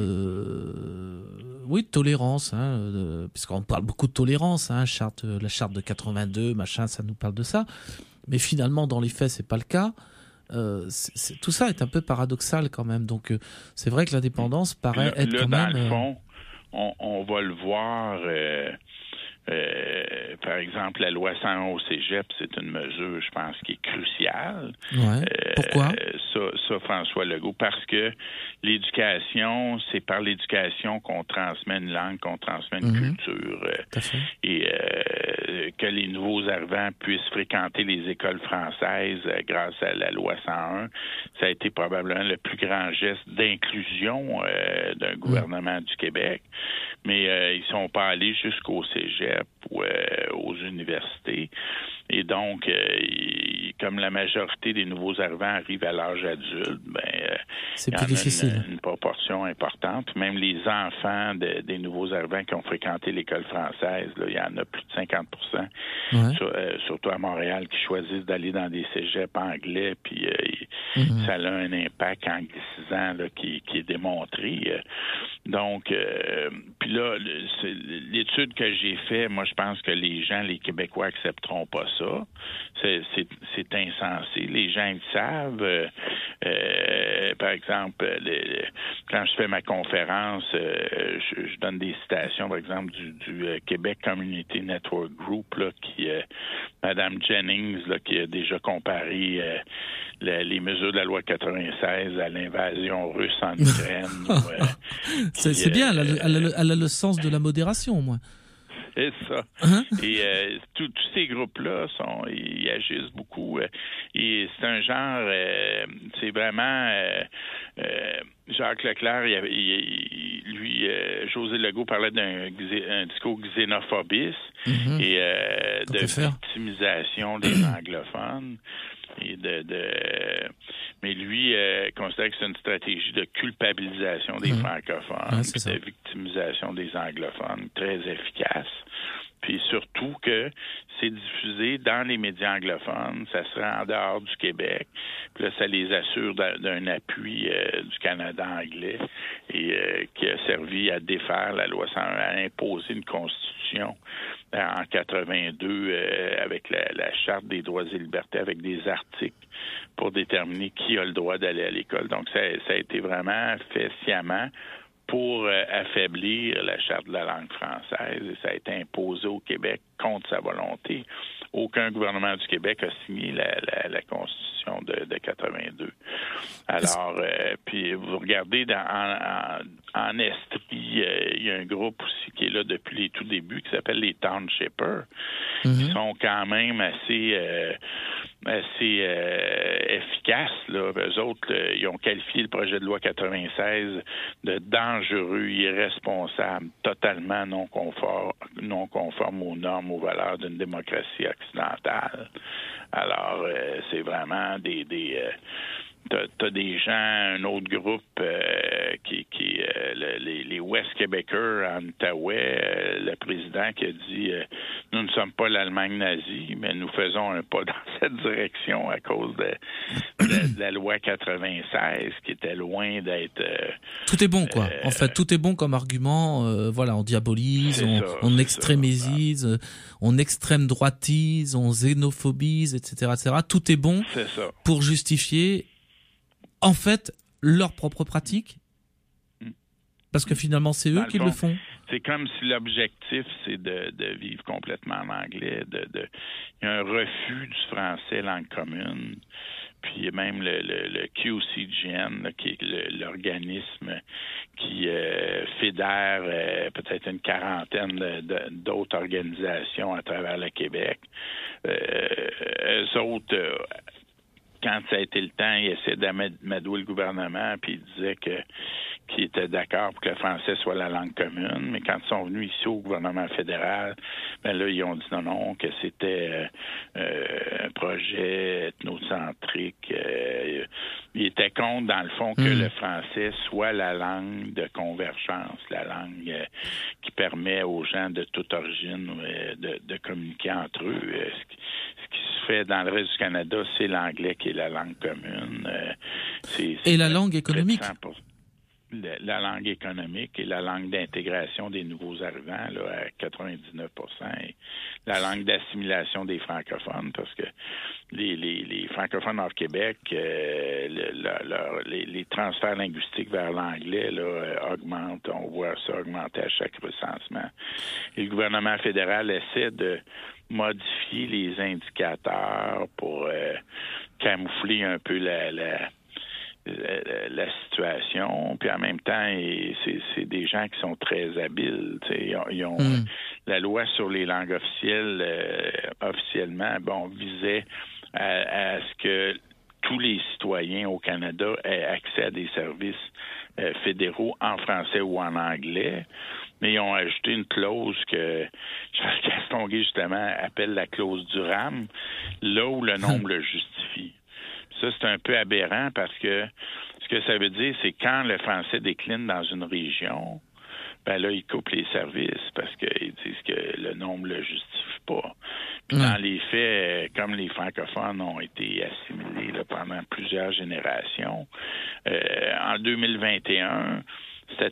euh, oui de tolérance hein, de, puisqu'on parle beaucoup de tolérance hein, charte la charte de quatre-vingt-deux machin ça nous parle de ça mais finalement dans les faits c'est pas le cas. Euh, c'est, c'est, tout ça est un peu paradoxal quand même, donc euh, c'est vrai que l'indépendance paraît là, être là, quand dans même le euh... fond on, on va le voir euh, euh, par exemple la loi cent un au cégep, c'est une mesure je pense qui est cruciale. Ouais. Euh, Pourquoi? Ça, ça, François Legault, parce que l'éducation, c'est par l'éducation qu'on transmet une langue, qu'on transmet une Mm-hmm. culture. Euh, Tout à fait. et euh, que les nouveaux arrivants puissent fréquenter les écoles françaises euh, grâce à la loi cent un, ça a été probablement le plus grand geste d'inclusion euh, d'un gouvernement mm. du Québec. Mais euh, ils sont pas allés jusqu'au cégep ou euh, aux universités. Et donc, euh, il, comme la majorité des nouveaux arrivants arrivent à l'âge adulte, ben, euh, c'est il y plus en a difficile. Une, une proportion importante. Même les enfants de, des nouveaux arrivants qui ont fréquenté l'école française, là, il y en a plus de cinquante pour cent, Ouais. sur, euh, surtout à Montréal, qui choisissent d'aller dans des cégeps anglais, puis euh, Mm-hmm. ça a un impact anglicisant là, qui, qui est démontré. Donc, euh, puis là, le, c'est, l'étude que j'ai faite, moi, je pense que les gens, les Québécois, accepteront pas ça. C'est, c'est, c'est insensé. Les gens, ils savent. Euh, euh, par exemple, les, les, quand je fais ma conférence, euh, je, je donne des citations, par exemple, du, du euh, Québec Community Network Group, là, qui, euh, Madame Jennings, là, qui a déjà comparé euh, le, les mesures de la loi quatre-vingt-seize à l'invasion russe en Ukraine. ou, euh, c'est, puis, c'est bien, euh, elle a, elle, a, elle a le sens de la modération, au moins. C'est ça. Hein? Et euh, tous ces groupes-là sont, ils agissent beaucoup. Euh, et c'est un genre, euh, c'est vraiment euh, euh, Jacques Leclerc. Il, avait, il, lui, euh, José Legault parlait d'un un discours xénophobiste Mm-hmm. et euh, de faire. victimisation des anglophones. Et de, de mais lui euh, considère que c'est une stratégie de culpabilisation des mmh. francophones, ouais, c'est de victimisation des anglophones, très efficace. Puis surtout que c'est diffusé dans les médias anglophones, ça se rend en dehors du Québec. Puis là, ça les assure d'un, d'un appui euh, du Canada anglais et euh, qui a servi à défaire la loi cent un, à imposer une constitution euh, en quatre-vingt-deux euh, avec la, la Charte des droits et libertés, avec des articles pour déterminer qui a le droit d'aller à l'école. Donc, ça, ça a été vraiment fait sciemment pour euh, affaiblir la Charte de la langue française, et ça a été imposé au Québec contre sa volonté. Aucun gouvernement du Québec a signé la, la, la Constitution de, de quatre-vingt-deux. Alors, euh, puis vous regardez dans, en, en, en Estrie, euh, il y a un groupe aussi qui est là depuis les tout débuts qui s'appelle les Townshippers, mm-hmm. qui sont quand même assez... Euh, assez euh, efficaces. Là. Eux autres, euh, ils ont qualifié le projet de loi quatre-vingt-seize de dangereux, irresponsable, totalement non conforme, non conforme aux normes, aux valeurs d'une démocratie occidentale. Alors, euh, c'est vraiment des... des euh, T'as, t'as des gens, un autre groupe euh, qui, qui euh, le, les, les West Québécois en Outaouais, euh, le président qui a dit euh, nous ne sommes pas l'Allemagne nazie, mais nous faisons un pas dans cette direction à cause de, de, de la loi quatre-vingt-seize qui était loin d'être... Euh, tout est bon, quoi. Euh, en fait, tout est bon comme argument. Euh, voilà, on diabolise, on, ça, on extrémise, ça. on extrême droitise, on xénophobise, et cetera, et cetera. Tout est bon c'est ça. pour justifier en fait, leur propre pratique, parce que finalement, c'est eux Dans le qui fond, le font. C'est comme si l'objectif, c'est de, de vivre complètement en anglais. De, de, il y a un refus du français langue commune. Puis même le, le, le Q C G N, là, qui est le, l'organisme qui euh, fédère euh, peut-être une quarantaine de, de, d'autres organisations à travers le Québec. Euh, eux autres... Euh, quand ça a été le temps, il essaie d'amadouer le gouvernement, puis il disait que qu'ils étaient d'accord pour que le français soit la langue commune. Mais quand ils sont venus ici au gouvernement fédéral, ben là, ils ont dit non, non, que c'était euh, un projet ethnocentrique. Euh, ils étaient contre, dans le fond, que mmh. le français soit la langue de convergence, la langue euh, qui permet aux gens de toute origine euh, de, de communiquer entre eux. Euh, ce, qui, ce qui se fait dans le reste du Canada, c'est l'anglais qui est la langue commune. Euh, c'est, c'est Et la langue économique. La, la langue économique et la langue d'intégration des nouveaux arrivants là, à quatre-vingt-dix-neuf pour cent. Et la langue d'assimilation des francophones, parce que les, les, les francophones hors Québec, euh, le, le, leur, les, les transferts linguistiques vers l'anglais là, euh, augmentent. On voit ça augmenter à chaque recensement. Et le gouvernement fédéral essaie de modifier les indicateurs pour euh, camoufler un peu la... la La, la situation, puis en même temps, et c'est, c'est des gens qui sont très habiles. Ils ont, ils ont mm. la loi sur les langues officielles, euh, officiellement, bon, visait à, à ce que tous les citoyens au Canada aient accès à des services euh, fédéraux en français ou en anglais. Mais ils ont ajouté une clause que Charles Castonguay, justement, appelle la clause du RAM, là où le nombre le justifie. Ça, c'est un peu aberrant parce que ce que ça veut dire, c'est quand le français décline dans une région, ben là, ils coupent les services parce qu'ils disent que le nombre ne le justifie pas. Puis mmh. dans les faits, comme les francophones ont été assimilés là, pendant plusieurs générations, euh, en deux mille vingt et un, Statistique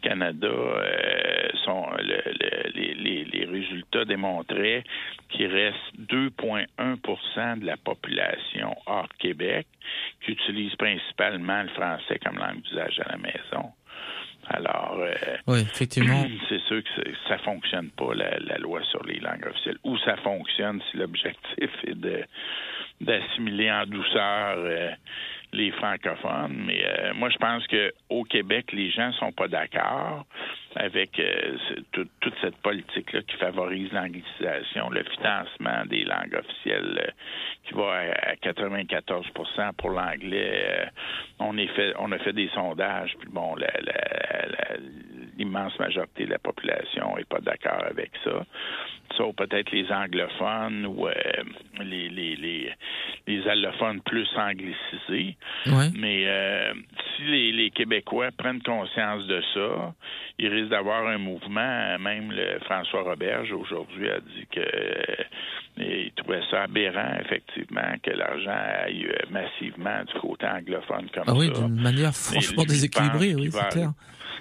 Canada, euh, sont, le, le, les, les, les résultats démontraient qu'il reste deux virgule un pour cent de la population hors Québec qui utilise principalement le français comme langue d'usage à la maison. Alors, euh, oui, effectivement. C'est sûr que ça fonctionne pas, la, la loi sur les langues officielles. Ou ça fonctionne si l'objectif est de d'assimiler en douceur euh, les francophones. Mais euh, moi, je pense qu'au Québec, les gens sont pas d'accord avec euh, tout, toute cette politique-là qui favorise l'anglicisation, le financement des langues officielles euh, qui va à, à quatre-vingt-quatorze pour cent pour l'anglais. Euh, on, est fait, on a fait des sondages, puis bon, la, la, la, l'immense majorité de la population n'est pas d'accord avec ça. Sauf peut-être les anglophones ou euh, les, les, les, les allophones plus anglicisés. Ouais. Mais euh, si les, les Québécois prennent conscience de ça, il risque d'avoir un mouvement. Même le François Roberge, aujourd'hui, a dit que euh, il trouvait ça aberrant, effectivement, que l'argent aille massivement du côté anglophone comme ah ça. oui, d'une manière franchement lui, déséquilibrée, oui, c'est va... clair.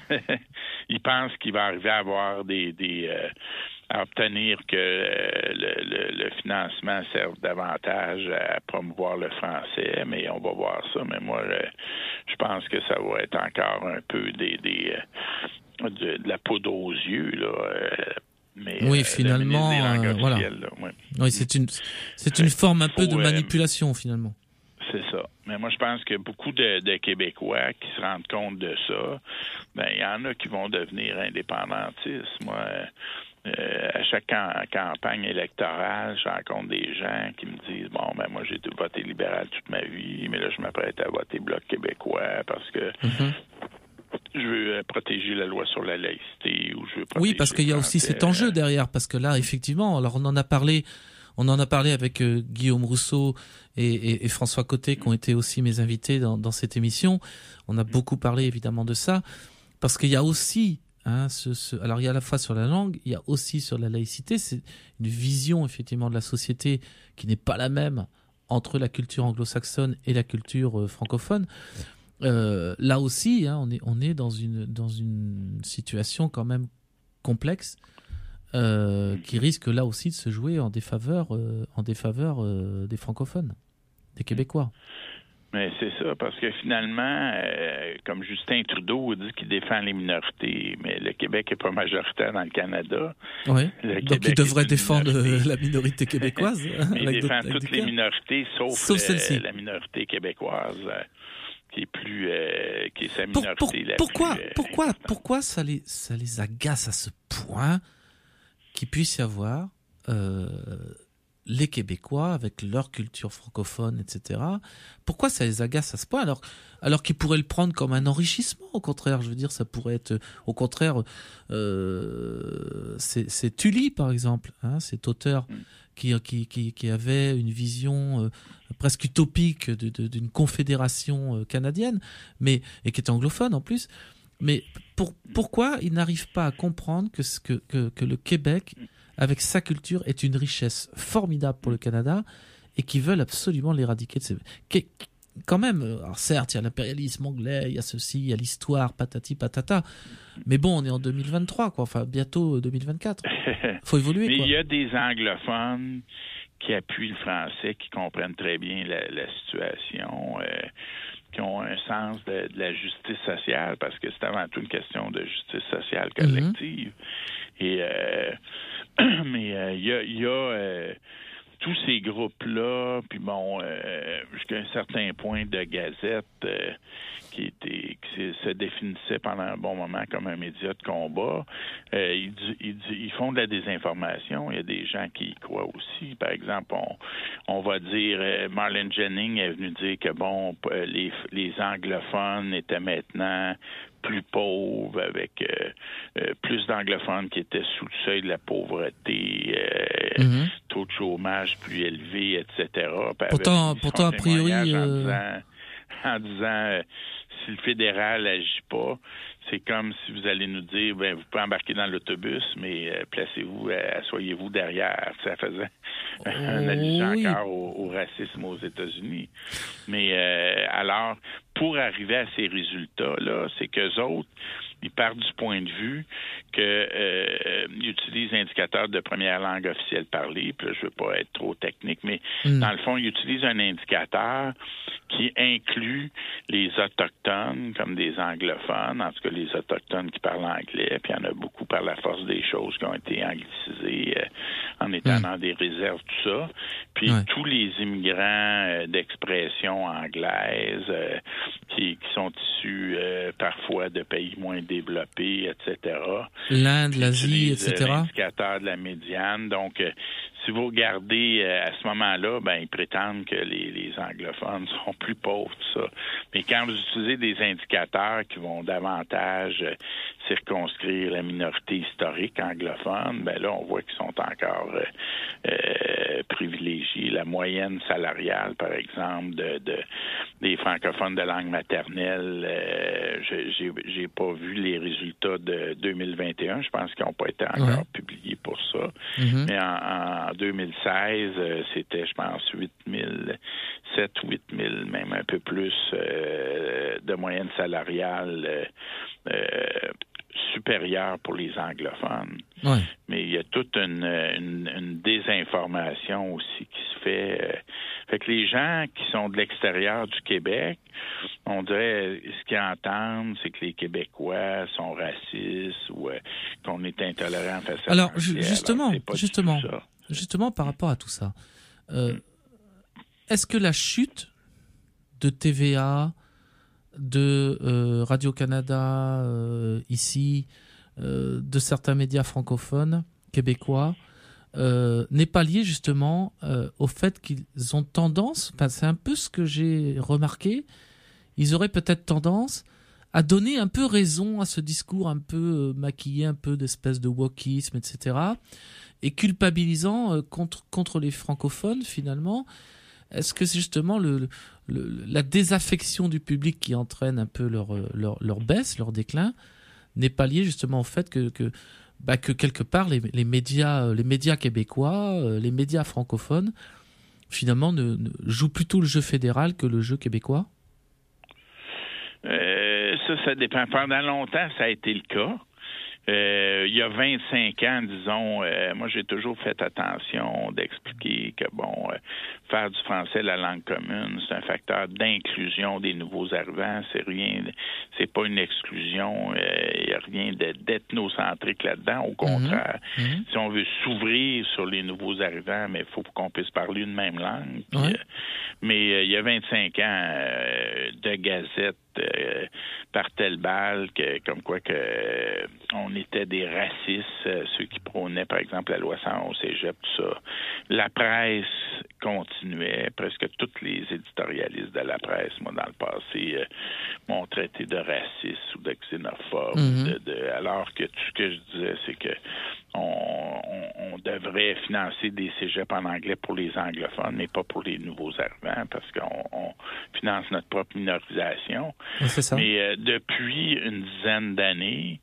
Il pense qu'il va arriver à avoir des... des euh, à obtenir que euh, le, le, le financement serve davantage à promouvoir le français, mais on va voir ça. Mais moi, euh, je pense que ça va être encore un peu des, des euh, de, de la poudre aux yeux, là. Euh, mais, oui, euh, finalement, euh, voilà. Là, ouais. Oui, c'est une, c'est une forme un peu Faut, de manipulation, euh, finalement. C'est ça. Mais moi, je pense que beaucoup de, de Québécois qui se rendent compte de ça, ben il y en a qui vont devenir indépendantistes. Moi, euh, à chaque cam- campagne électorale, je rencontre des gens qui me disent, bon, ben moi, j'ai voté libéral toute ma vie, mais là, je m'apprête à voter Bloc québécois parce que mm-hmm. je veux protéger la loi sur la laïcité ou je veux protéger oui, parce qu'il y a aussi cet enjeu derrière, parce que là, effectivement, alors on en a parlé... On en a parlé avec euh, Guillaume Rousseau et, et, et François Côté, qui ont été aussi mes invités dans, dans cette émission. On a beaucoup parlé évidemment de ça, parce qu'il y a aussi, hein, ce, ce, alors il y a à la fois sur la langue, il y a aussi sur la laïcité. C'est une vision effectivement de la société qui n'est pas la même entre la culture anglo-saxonne et la culture euh, francophone. Euh, là aussi, hein, on est on est dans une dans une situation quand même complexe. Euh, qui risque là aussi de se jouer en défaveur, euh, en défaveur euh, des francophones, des Québécois. Mais c'est ça, parce que finalement, euh, comme Justin Trudeau dit qu'il défend les minorités, mais le Québec n'est pas majoritaire dans le Canada. Oui, donc Québec il devrait défendre minorité. La minorité québécoise. Il défend toutes les minorités, sauf, sauf euh, la minorité québécoise. Euh, qui est plus euh, qui est sa minorité pour, pour, la pourquoi, plus... Euh, pourquoi, pourquoi ça les, ça les agace à ce point qu'il puisse y avoir euh, les Québécois avec leur culture francophone, et cetera. Pourquoi ça les agace à ce point alors, alors qu'ils pourraient le prendre comme un enrichissement? Au contraire, je veux dire, ça pourrait être... Au contraire, euh, c'est, c'est Tully, par exemple, hein, cet auteur qui, qui, qui, qui avait une vision euh, presque utopique de, de, d'une confédération euh, canadienne, mais, et qui était anglophone en plus. Mais pour, pourquoi ils n'arrivent pas à comprendre que, que, que, que le Québec, avec sa culture, est une richesse formidable pour le Canada et qu'ils veulent absolument l'éradiquer de ces... Quand même, alors certes, il y a l'impérialisme anglais, il y a ceci, il y a l'histoire, patati patata, mais bon, on est en deux mille vingt-trois, quoi. Enfin, bientôt deux mille vingt-quatre. Faut évoluer, mais quoi. Il y a des anglophones qui appuient le français, qui comprennent très bien la, la situation... Euh... qui ont un sens de, de la justice sociale, parce que c'est avant tout une question de justice sociale collective. Mm-hmm. Et euh, mais il euh, y a, y a euh, tous ces groupes-là, puis bon, euh, jusqu'à un certain point de Gazette, euh, qui était qui se définissait pendant un bon moment comme un média de combat, euh, ils, ils, ils font de la désinformation. Il y a des gens qui y croient aussi. Par exemple, on, on va dire, euh, Marlene Jennings est venue dire que bon, les, les anglophones étaient maintenant plus pauvres, avec euh, euh, plus d'anglophones qui étaient sous le seuil de la pauvreté, euh, mm-hmm. taux de chômage plus élevé, et cetera. Pourtant, pourtant a priori... En euh... disant, en disant euh, si le fédéral n'agit pas, c'est comme si vous allez nous dire, ben vous pouvez embarquer dans l'autobus, mais euh, placez-vous, euh, asseyez-vous derrière. Ça faisait oh, un allusion oui. encore au, au racisme aux États-Unis. Mais euh, alors, pour arriver à ces résultats-là, c'est qu'eux autres, il part du point de vue que euh, il utilise l'indicateur de première langue officielle parlée, puis là, je veux pas être trop technique, mais mm. dans le fond, il utilise un indicateur qui inclut les Autochtones comme des anglophones, en tout cas les Autochtones qui parlent anglais, puis il y en a beaucoup par la force des choses qui ont été anglicisés euh, en étant mm. dans des réserves, tout ça. Puis ouais. tous les immigrants euh, d'expression anglaise euh, qui, qui sont issus euh, parfois de pays moins développés, et cetera. L'Inde, l'Asie, et cetera. L'indicateur de la médiane. Donc, euh, si vous regardez euh, à ce moment-là, ben ils prétendent que les, les anglophones sont plus pauvres, tout ça. Mais quand vous utilisez des indicateurs qui vont davantage euh, circonscrire la minorité historique anglophone, ben là, on voit qu'ils sont encore euh, euh, privilégiés. La moyenne salariale, par exemple, de, de des francophones de langue maternelle, euh, je, j'ai, j'ai pas vu les résultats de deux mille vingt et un. Je pense qu'ils n'ont pas été encore ouais. publiés pour ça. Mm-hmm. Mais en, en deux mille seize, euh, c'était, je pense, huit mille, sept, huit mille, même un peu plus euh, de moyenne salariale euh, euh, supérieure pour les anglophones. Ouais. Mais il y a toute une, une, une désinformation aussi qui se fait. Euh, fait que les gens qui sont de l'extérieur du Québec, on dirait, ce qu'ils entendent, c'est que les Québécois sont racistes ou euh, qu'on est intolérant face à Alors, ju- justement, Alors justement, justement, par rapport à tout ça, euh, est-ce que la chute de T V A, de euh, Radio-Canada euh, ici, euh, de certains médias francophones québécois, euh, n'est pas liée justement euh, au fait qu'ils ont tendance, enfin, c'est un peu ce que j'ai remarqué, ils auraient peut-être tendance à donner un peu raison à ce discours un peu euh, maquillé, un peu d'espèce de wokisme, et cetera, et culpabilisant euh, contre, contre les francophones finalement. Est-ce que c'est justement le, le, la désaffection du public qui entraîne un peu leur, leur, leur baisse, leur déclin, n'est pas liée justement au fait que, que, bah, que quelque part les, les, médias, les médias québécois, les médias francophones, finalement ne, ne jouent plutôt le jeu fédéral que le jeu québécois? Euh, ça, ça dépend. Pendant longtemps, ça a été le cas. Euh, il y a vingt-cinq ans, disons, euh, moi j'ai toujours fait attention d'expliquer que bon, euh, faire du français la langue commune, c'est un facteur d'inclusion des nouveaux arrivants. C'est rien, c'est pas une exclusion. Il euh, n'y a rien d'ethnocentrique là-dedans. Au contraire, mm-hmm. si on veut s'ouvrir sur les nouveaux arrivants, mais il faut qu'on puisse parler une même langue. Puis, ouais. euh, mais euh, il y a vingt-cinq ans euh, de gazettes Euh, par telle balle que comme quoi que euh, on était des racistes, euh, ceux qui prônaient par exemple la loi cent onze Cégep, tout ça. La presse continuait, presque tous les éditorialistes de la presse, moi dans le passé, euh, m'ont traité de raciste ou de xénophobe, mm-hmm. de, de, alors que tout ce que je disais, c'est que on, on, on devrait financer des cégeps en anglais pour les anglophones, mais pas pour les nouveaux arrivants, parce qu'on on finance notre propre minorisation. C'est ça. Mais euh, depuis une dizaine d'années,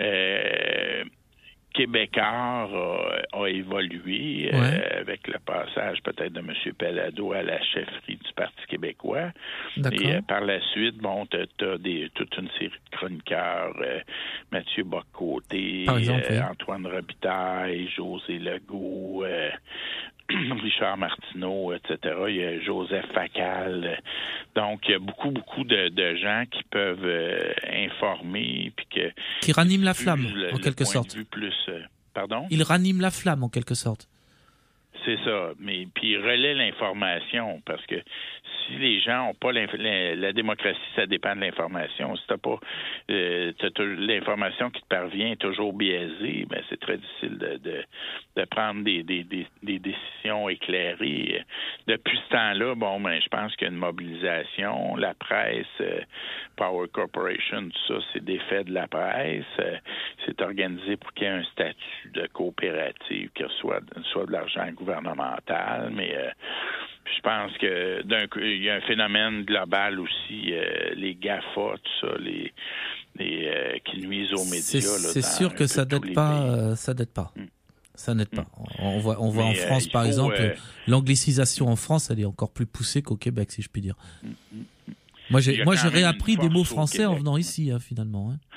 euh, Québécois a, a évolué ouais. euh, avec le passage peut-être de M. Pellado à la chefferie du Parti québécois. D'accord. Et euh, par la suite, bon, tu as toute une série de chroniqueurs, euh, Mathieu Bock-Côté, euh, oui. Antoine Robitaille, José Legault, euh, Richard Martineau, et cetera. Il y a Joseph Facal. Donc, il y a beaucoup, beaucoup de, de gens qui peuvent euh, informer. Puis que, qui raniment la flamme, le, en quelque sorte. Plus, euh, pardon? Ils raniment la flamme, en quelque sorte. C'est ça. Mais puis ils relaient l'information, parce que si les gens ont pas la, la démocratie, ça dépend de l'information. Si t'as pas euh, t'as l'information qui te parvient est toujours biaisée, ben c'est très difficile de, de, de prendre des, des, des, des décisions éclairées. Depuis ce temps-là, bon, ben je pense qu'il y a une mobilisation. La presse, euh, Power Corporation, tout ça, c'est des faits de la presse. Euh, c'est organisé pour qu'il y ait un statut de coopérative qui reçoit soit de l'argent gouvernemental, mais euh, je pense que d'un coup, il y a un phénomène global aussi, euh, les GAFA, tout ça, les, les euh, qui nuisent aux médias. C'est, c'est sûr que ça n'aide pas, euh, ça n'aide pas. Mm. Ça n'aide pas. On voit, on voit en France, euh, par faut, exemple, euh, l'anglicisation en France, elle est encore plus poussée qu'au Québec, si je puis dire. Mm, mm, moi, j'ai, moi, j'ai réappris des mots français en venant ici, hein, finalement. Hein.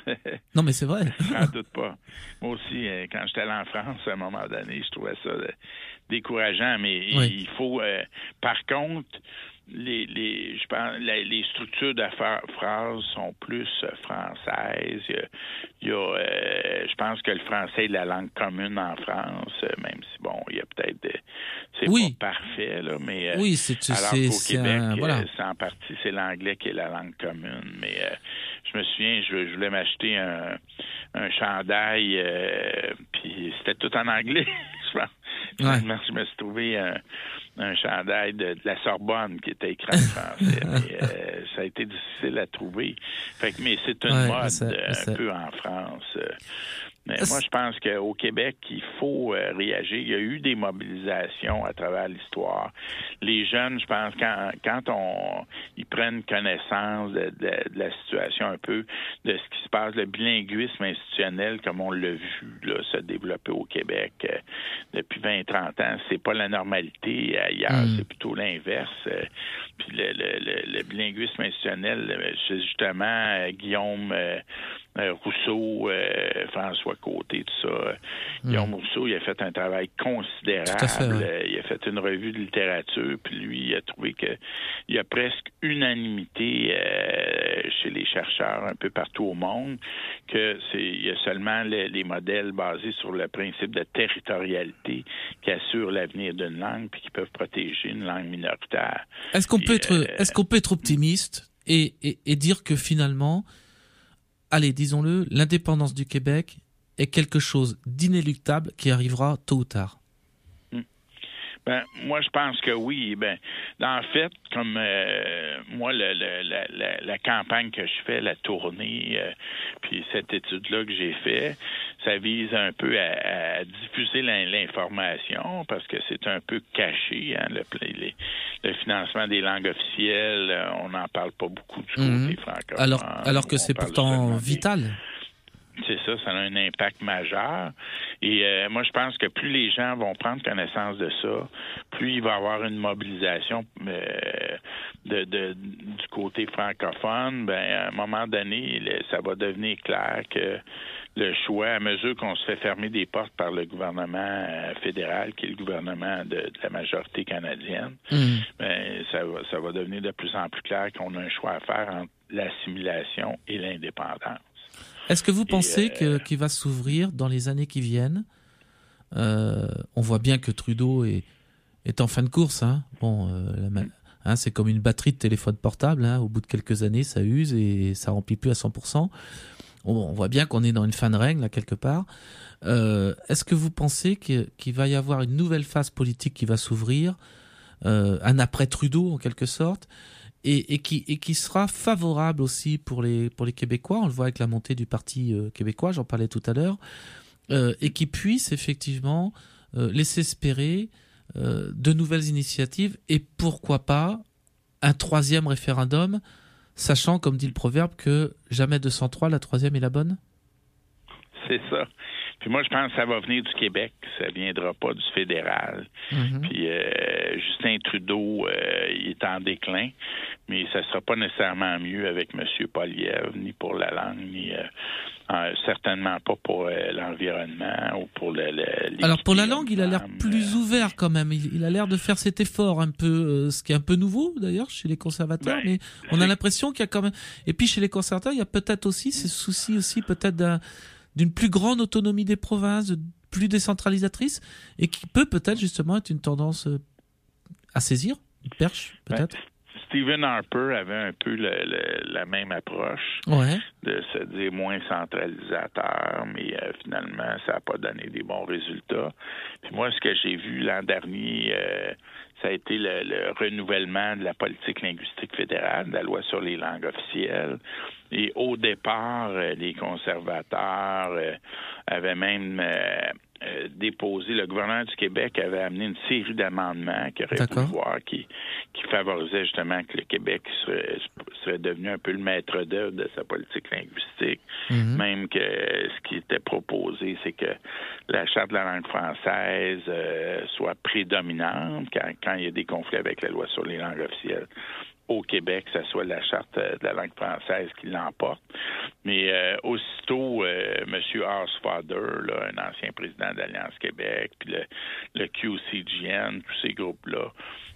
Non, mais c'est vrai. J'en doute pas. Moi aussi, euh, quand j'étais allé en France, à un moment donné, je trouvais ça euh, décourageant, mais Oui. il faut... euh, par contre, les, les, je pense, les, les structures de phrases sont plus euh, françaises. Il y a, il y a euh, je pense que le français est la langue commune en France, euh, même si, bon, il y a peut-être... Euh, c'est Oui. pas parfait, là, mais... Euh, Oui, c'est, c'est, alors c'est, qu'au c'est Québec, un... Voilà. euh, c'est en partie, c'est l'anglais qui est la langue commune, mais... Euh, je me souviens, je, je voulais m'acheter un, un chandail, euh, puis c'était tout en anglais. je pense. Finalement, ouais. Je me suis trouvé un, un chandail de, de la Sorbonne qui était écrit en français. mais, euh, ça a été difficile à trouver. Fait que, mais c'est une ouais, mode c'est, un c'est... peu en France. Mais moi, je pense qu'au Québec, il faut euh, réagir. Il y a eu des mobilisations à travers l'histoire. Les jeunes, je pense, quand, quand on, ils prennent connaissance de, de, de la situation un peu, de ce qui se passe, le bilinguisme institutionnel, comme on l'a vu là, se développer au Québec euh, depuis vingt trente ans, c'est pas la normalité. Ailleurs, mmh. c'est plutôt l'inverse. Euh, puis le, le, le, le bilinguisme institutionnel, c'est justement euh, Guillaume... Euh, Euh, Rousseau, euh, François Côté, tout ça. Mmh. Guillaume Rousseau, il a fait un travail considérable. Fait, ouais. euh, il a fait une revue de littérature, puis lui, il a trouvé que il y a presque unanimité euh, chez les chercheurs un peu partout au monde que c'est il y a seulement les, les modèles basés sur le principe de territorialité qui assurent l'avenir d'une langue puis qui peuvent protéger une langue minoritaire. Est-ce qu'on puis, peut être euh, est-ce qu'on peut être optimiste et, et, et dire que finalement allez, disons-le, l'indépendance du Québec est quelque chose d'inéluctable qui arrivera tôt ou tard. Ben, moi, je pense que oui. Ben, en fait, comme euh, moi, le, le, la, la, la campagne que je fais, la tournée, euh, puis cette étude-là que j'ai fait, ça vise un peu à, à diffuser l'information parce que c'est un peu caché, hein, le, les, le financement des langues officielles. On n'en parle pas beaucoup du mmh. côté francophone. Alors, alors que c'est pourtant vital. Des... C'est ça, ça a un impact majeur. Et euh, moi, je pense que plus les gens vont prendre connaissance de ça, plus il va y avoir une mobilisation euh, de, de, du côté francophone. Ben, à un moment donné, le, ça va devenir clair que le choix, à mesure qu'on se fait fermer des portes par le gouvernement euh, fédéral, qui est le gouvernement de, de la majorité canadienne, mmh. ben, ça, va, ça va devenir de plus en plus clair qu'on a un choix à faire entre l'assimilation et l'indépendance. Est-ce que vous pensez euh... que, qu'il va s'ouvrir dans les années qui viennent euh, On voit bien que Trudeau est, est en fin de course. Hein. Bon, euh, la, hein, c'est comme une batterie de téléphone portable. Hein. Au bout de quelques années, ça use et ça remplit plus à cent pour cent. On, on voit bien qu'on est dans une fin de règne, là, quelque part. Euh, est-ce que vous pensez que, qu'il va y avoir une nouvelle phase politique qui va s'ouvrir, euh, un après Trudeau, en quelque sorte, Et, et, qui, et qui sera favorable aussi pour les, pour les Québécois, on le voit avec la montée du Parti euh, québécois, j'en parlais tout à l'heure, euh, et qui puisse effectivement euh, laisser espérer euh, de nouvelles initiatives et pourquoi pas un troisième référendum, sachant, comme dit le proverbe, que jamais deux cent trois, la troisième est la bonne? C'est ça. Puis moi, je pense que ça va venir du Québec. Ça ne viendra pas du fédéral. Mm-hmm. Puis euh, Justin Trudeau, euh, il est en déclin, mais ça ne sera pas nécessairement mieux avec M. Poilievre, ni pour la langue, ni euh, euh, certainement pas pour euh, l'environnement ou pour le... le Alors pour la langue, il a l'air plus ouvert quand même. Il, il a l'air de faire cet effort un peu, euh, ce qui est un peu nouveau d'ailleurs chez les conservateurs, ben, mais on a l'impression qu'il y a quand même... Et puis chez les conservateurs, il y a peut-être aussi ces soucis aussi peut-être d'un... d'une plus grande autonomie des provinces, plus décentralisatrice, et qui peut peut-être justement être une tendance à saisir, une perche peut-être. Ben, Stephen Harper avait un peu le, le, la même approche, ouais. de se dire moins centralisateur, mais euh, finalement, ça n'a pas donné des bons résultats. Puis moi, ce que j'ai vu l'an dernier, euh, ça a été le, le renouvellement de la politique linguistique fédérale, de la loi sur les langues officielles. Et au départ, euh, les conservateurs euh, avaient même euh, euh, déposé, le gouvernement du Québec avait amené une série d'amendements qui auraient pu voir, qui, qui favorisaient justement que le Québec serait, serait devenu un peu le maître d'œuvre de sa politique linguistique. Mm-hmm. Même que ce qui était proposé, c'est que la Charte de la langue française euh, soit prédominante quand, quand il y a des conflits avec la loi sur les langues officielles. au Québec, que ce soit la charte de la langue française qui l'emporte. Mais euh, aussitôt, euh, M. Hosfather, là, un ancien président d'Alliance Québec, puis le, le Q C G N, tous ces groupes-là,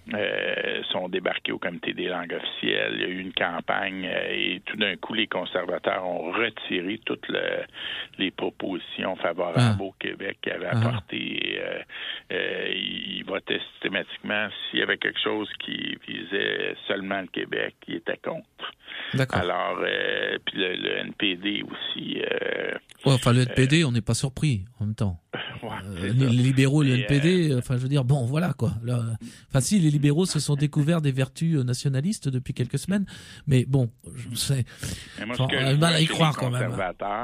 Euh, sont débarqués au comité des langues officielles. Il y a eu une campagne euh, et tout d'un coup, les conservateurs ont retiré toutes le, les propositions favorables ah. au Québec qu'ils avaient ah. apportées. Euh, euh, ils votaient systématiquement s'il y avait quelque chose qui visait seulement le Québec, ils étaient contre. D'accord. Alors, euh, puis le, le N P D aussi. Euh, ouais, enfin, le N P D, euh, on n'est pas surpris en même temps. Ouais, euh, les libéraux et le N P D, euh, enfin, je veux dire, bon, voilà, quoi. Là, enfin, si, les libéraux se sont découverts des vertus nationalistes depuis quelques semaines, mais bon, je sais. On a mal à y croire quand même.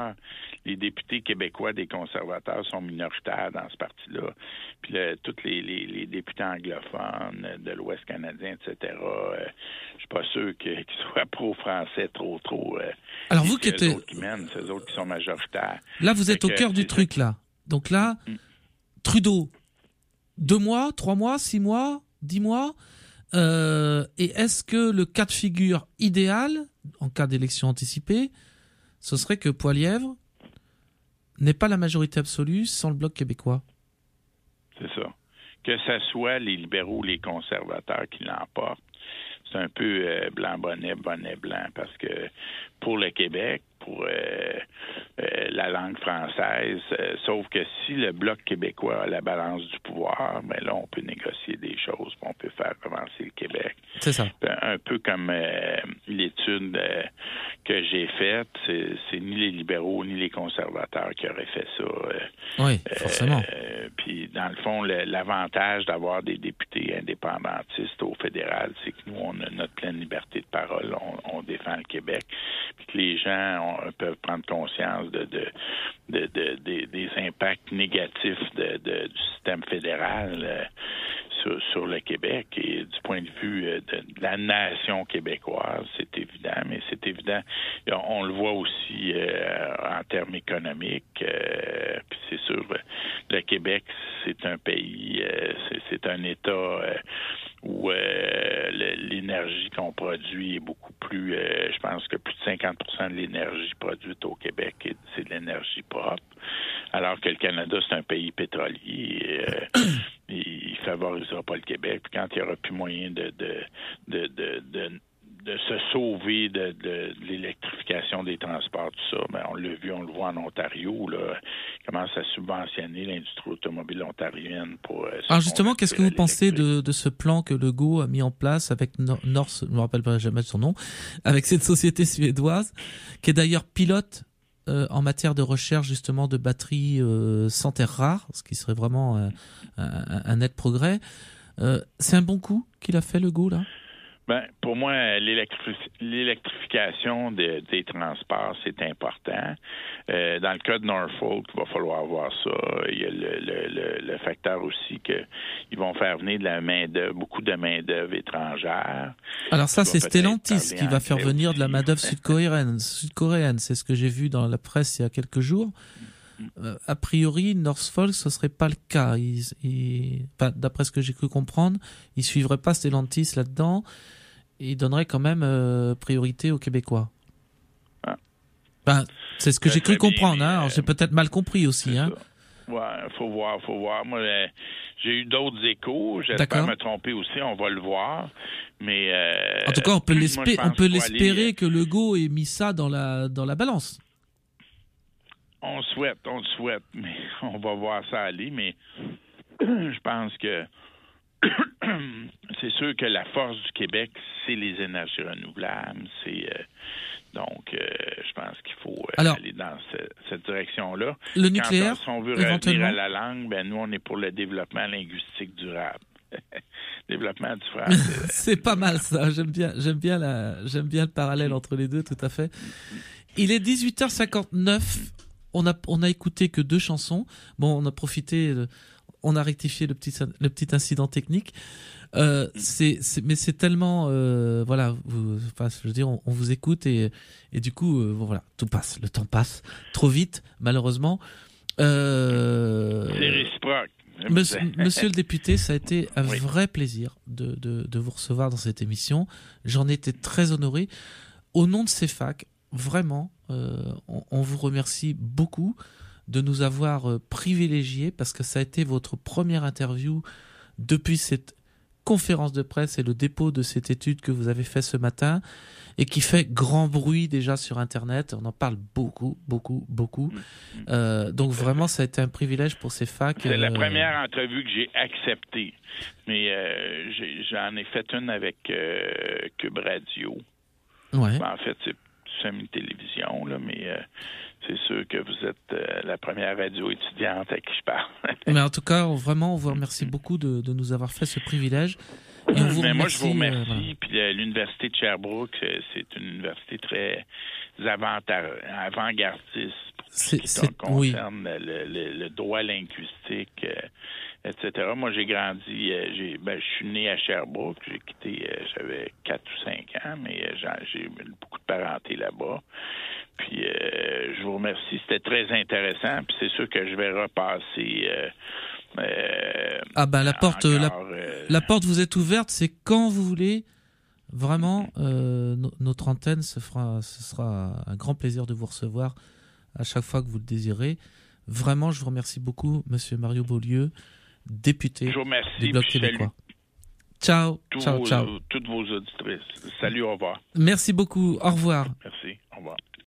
Les députés québécois des conservateurs sont minoritaires dans ce parti-là. Puis le, tous les, les, les députés anglophones de l'Ouest canadien, et cetera, euh, je suis pas sûr que, qu'ils soient pro-français trop, trop. Euh, Alors vous qui êtes... C'est eux autres qui mènent, c'est eux autres qui sont majoritaires. Là, vous êtes au cœur du truc, là. Donc là, mm. Trudeau, deux mois, trois mois, six mois, dix mois. Euh, et est-ce que le cas de figure idéal, en cas d'élection anticipée, ce serait que Poilievre n'ait pas la majorité absolue sans le Bloc québécois? C'est ça. Que ce soit les libéraux ou les conservateurs qui l'emportent, c'est un peu euh, blanc-bonnet, bonnet-blanc, parce que pour le Québec, pour euh, euh, la langue française, euh, sauf que si le Bloc québécois a la balance du pouvoir, ben là, on peut négocier des choses, on peut faire avancer le Québec. C'est ça. Un peu comme euh, l'étude euh, que j'ai faite, c'est, c'est ni les libéraux ni les conservateurs qui auraient fait ça. Euh, oui, forcément. Euh, puis, dans le fond, le, l'avantage d'avoir des députés indépendantistes au fédéral, c'est que nous, on a notre pleine liberté de parole, on, on défend le Québec, puis que les gens on, peuvent prendre conscience de, de, de, de, de des impacts négatifs de, de, du système fédéral euh, sur, sur le Québec. Et du point de vue de, de la nation québécoise, c'est évident, mais c'est évident, on le voit aussi euh, en termes économiques. Euh, puis c'est sûr, le Québec, c'est un pays, euh, c'est, c'est un État euh, où euh, l'énergie qu'on produit est beaucoup plus, euh, je pense que plus de cinquante pour cent de l'énergie produite au Québec, c'est de l'énergie propre, alors que le Canada, c'est un pays pétrolier. Euh, il ne favorisera pas le Québec. Puis quand il n'y aura plus moyen de, de, de, de, de de se sauver de, de, de l'électrification des transports, tout ça. Ben, on l'a vu, on le voit en Ontario, là, il commence à subventionner l'industrie automobile ontarienne pour... Euh, Alors justement, qu'est-ce que vous pensez de, de ce plan que Legault a mis en place avec North, je ne me rappelle pas jamais de son nom, avec cette société suédoise, qui est d'ailleurs pilote euh, en matière de recherche justement de batteries euh, sans terres rares, ce qui serait vraiment euh, un, un net progrès. Euh, c'est un bon coup qu'il a fait, Legault, là? Ben, pour moi, l'électrifi- l'électrification de, des transports, c'est important. Euh, dans le cas de Norfolk, il va falloir voir ça. Il y a le, le, le, le facteur aussi qu'ils vont faire venir de la main-d'œuvre, beaucoup de main-d'œuvre étrangère. Alors ça, c'est Stellantis qui va faire venir aussi de la main-d'œuvre sud-coréenne. sud-coréenne. C'est ce que j'ai vu dans la presse il y a quelques jours. Euh, a priori, Norfolk, ce serait pas le cas. Ils, ils... Enfin, d'après ce que j'ai cru comprendre, ils suivraient pas Stellantis là-dedans. Et ils donneraient quand même euh, priorité aux Québécois. Ah. Ben, c'est ce que ça j'ai cru comprendre. Bien, hein. Alors, j'ai peut-être mal compris aussi. Hein. Ouais, faut voir, faut voir. Moi, euh, j'ai eu d'autres échos. J'espère D'accord. me tromper aussi. On va le voir. Mais euh, en tout cas, on peut, l'espérer, moi, on peut l'espérer aller... que Legault ait mis ça dans la dans la balance. On souhaite, on le souhaite, mais on va voir ça aller. Mais je pense que c'est sûr que la force du Québec, c'est les énergies renouvelables. C'est euh, donc, euh, je pense qu'il faut euh, Alors, aller dans ce, cette direction-là. Le nucléaire, Quand, si on veut revenir à la langue, ben nous, on est pour le développement linguistique durable. Développement du français. C'est pas mal ça. J'aime bien, j'aime bien la, j'aime bien le parallèle entre les deux, tout à fait. Il est dix-huit heures cinquante-neuf. On a, on a écouté que deux chansons. Bon, on a profité. De, on a rectifié le petit, le petit incident technique. Euh, c'est, c'est, mais c'est tellement, euh, voilà, vous, enfin, je veux dire, on, on vous écoute et, et du coup, euh, bon, voilà, tout passe, le temps passe trop vite, malheureusement. Euh... C'est réciproque. Monsieur, monsieur le député, ça a été un Oui. vrai plaisir de, de, de vous recevoir dans cette émission. J'en étais très honoré. Au nom de CEFAC, vraiment, euh, on, on vous remercie beaucoup de nous avoir euh, privilégiés parce que ça a été votre première interview depuis cette conférence de presse et le dépôt de cette étude que vous avez fait ce matin et qui fait grand bruit déjà sur Internet. On en parle beaucoup, beaucoup, beaucoup. Euh, donc vraiment, ça a été un privilège pour CEFAC. C'est la euh, première entrevue que j'ai acceptée. Mais euh, j'ai- j'en ai fait une avec euh, Cube Radio. Ouais. Ben, en fait, c'est semi-télévision, là, mais euh, c'est sûr que vous êtes euh, la première radio étudiante à qui je parle. Mais en tout cas, on- vraiment, on vous remercie beaucoup de, de nous avoir fait ce privilège. Et on vous Mais moi, je vous remercie, remercie. euh, voilà. Puis euh, l'Université de Sherbrooke, euh, c'est une université très avanta- avant-gardiste pour tout ce C'est- qui c'est- oui. concerne le, le- le droit linguistique, euh, et cetera. Moi, j'ai grandi, euh, j'ai, ben, je suis né à Sherbrooke. J'ai quitté, euh, j'avais quatre ou cinq ans, mais euh, j'en- j'ai beaucoup de parenté là-bas. Puis, euh, je vous remercie. C'était très intéressant. Puis, c'est sûr que je vais repasser. Euh, euh, Ah ben la porte, la, encore, euh, la porte vous est ouverte, c'est quand vous voulez. Vraiment, euh, no- notre antenne, ce, fera, ce sera un grand plaisir de vous recevoir à chaque fois que vous le désirez. Vraiment, je vous remercie beaucoup, Monsieur Mario Beaulieu, député je vous remercie. du Bloc puis je salue québécois. Ciao, tous ciao, vos- ciao. toutes vos auditrices. Salut, au revoir. Merci beaucoup, au revoir. Merci.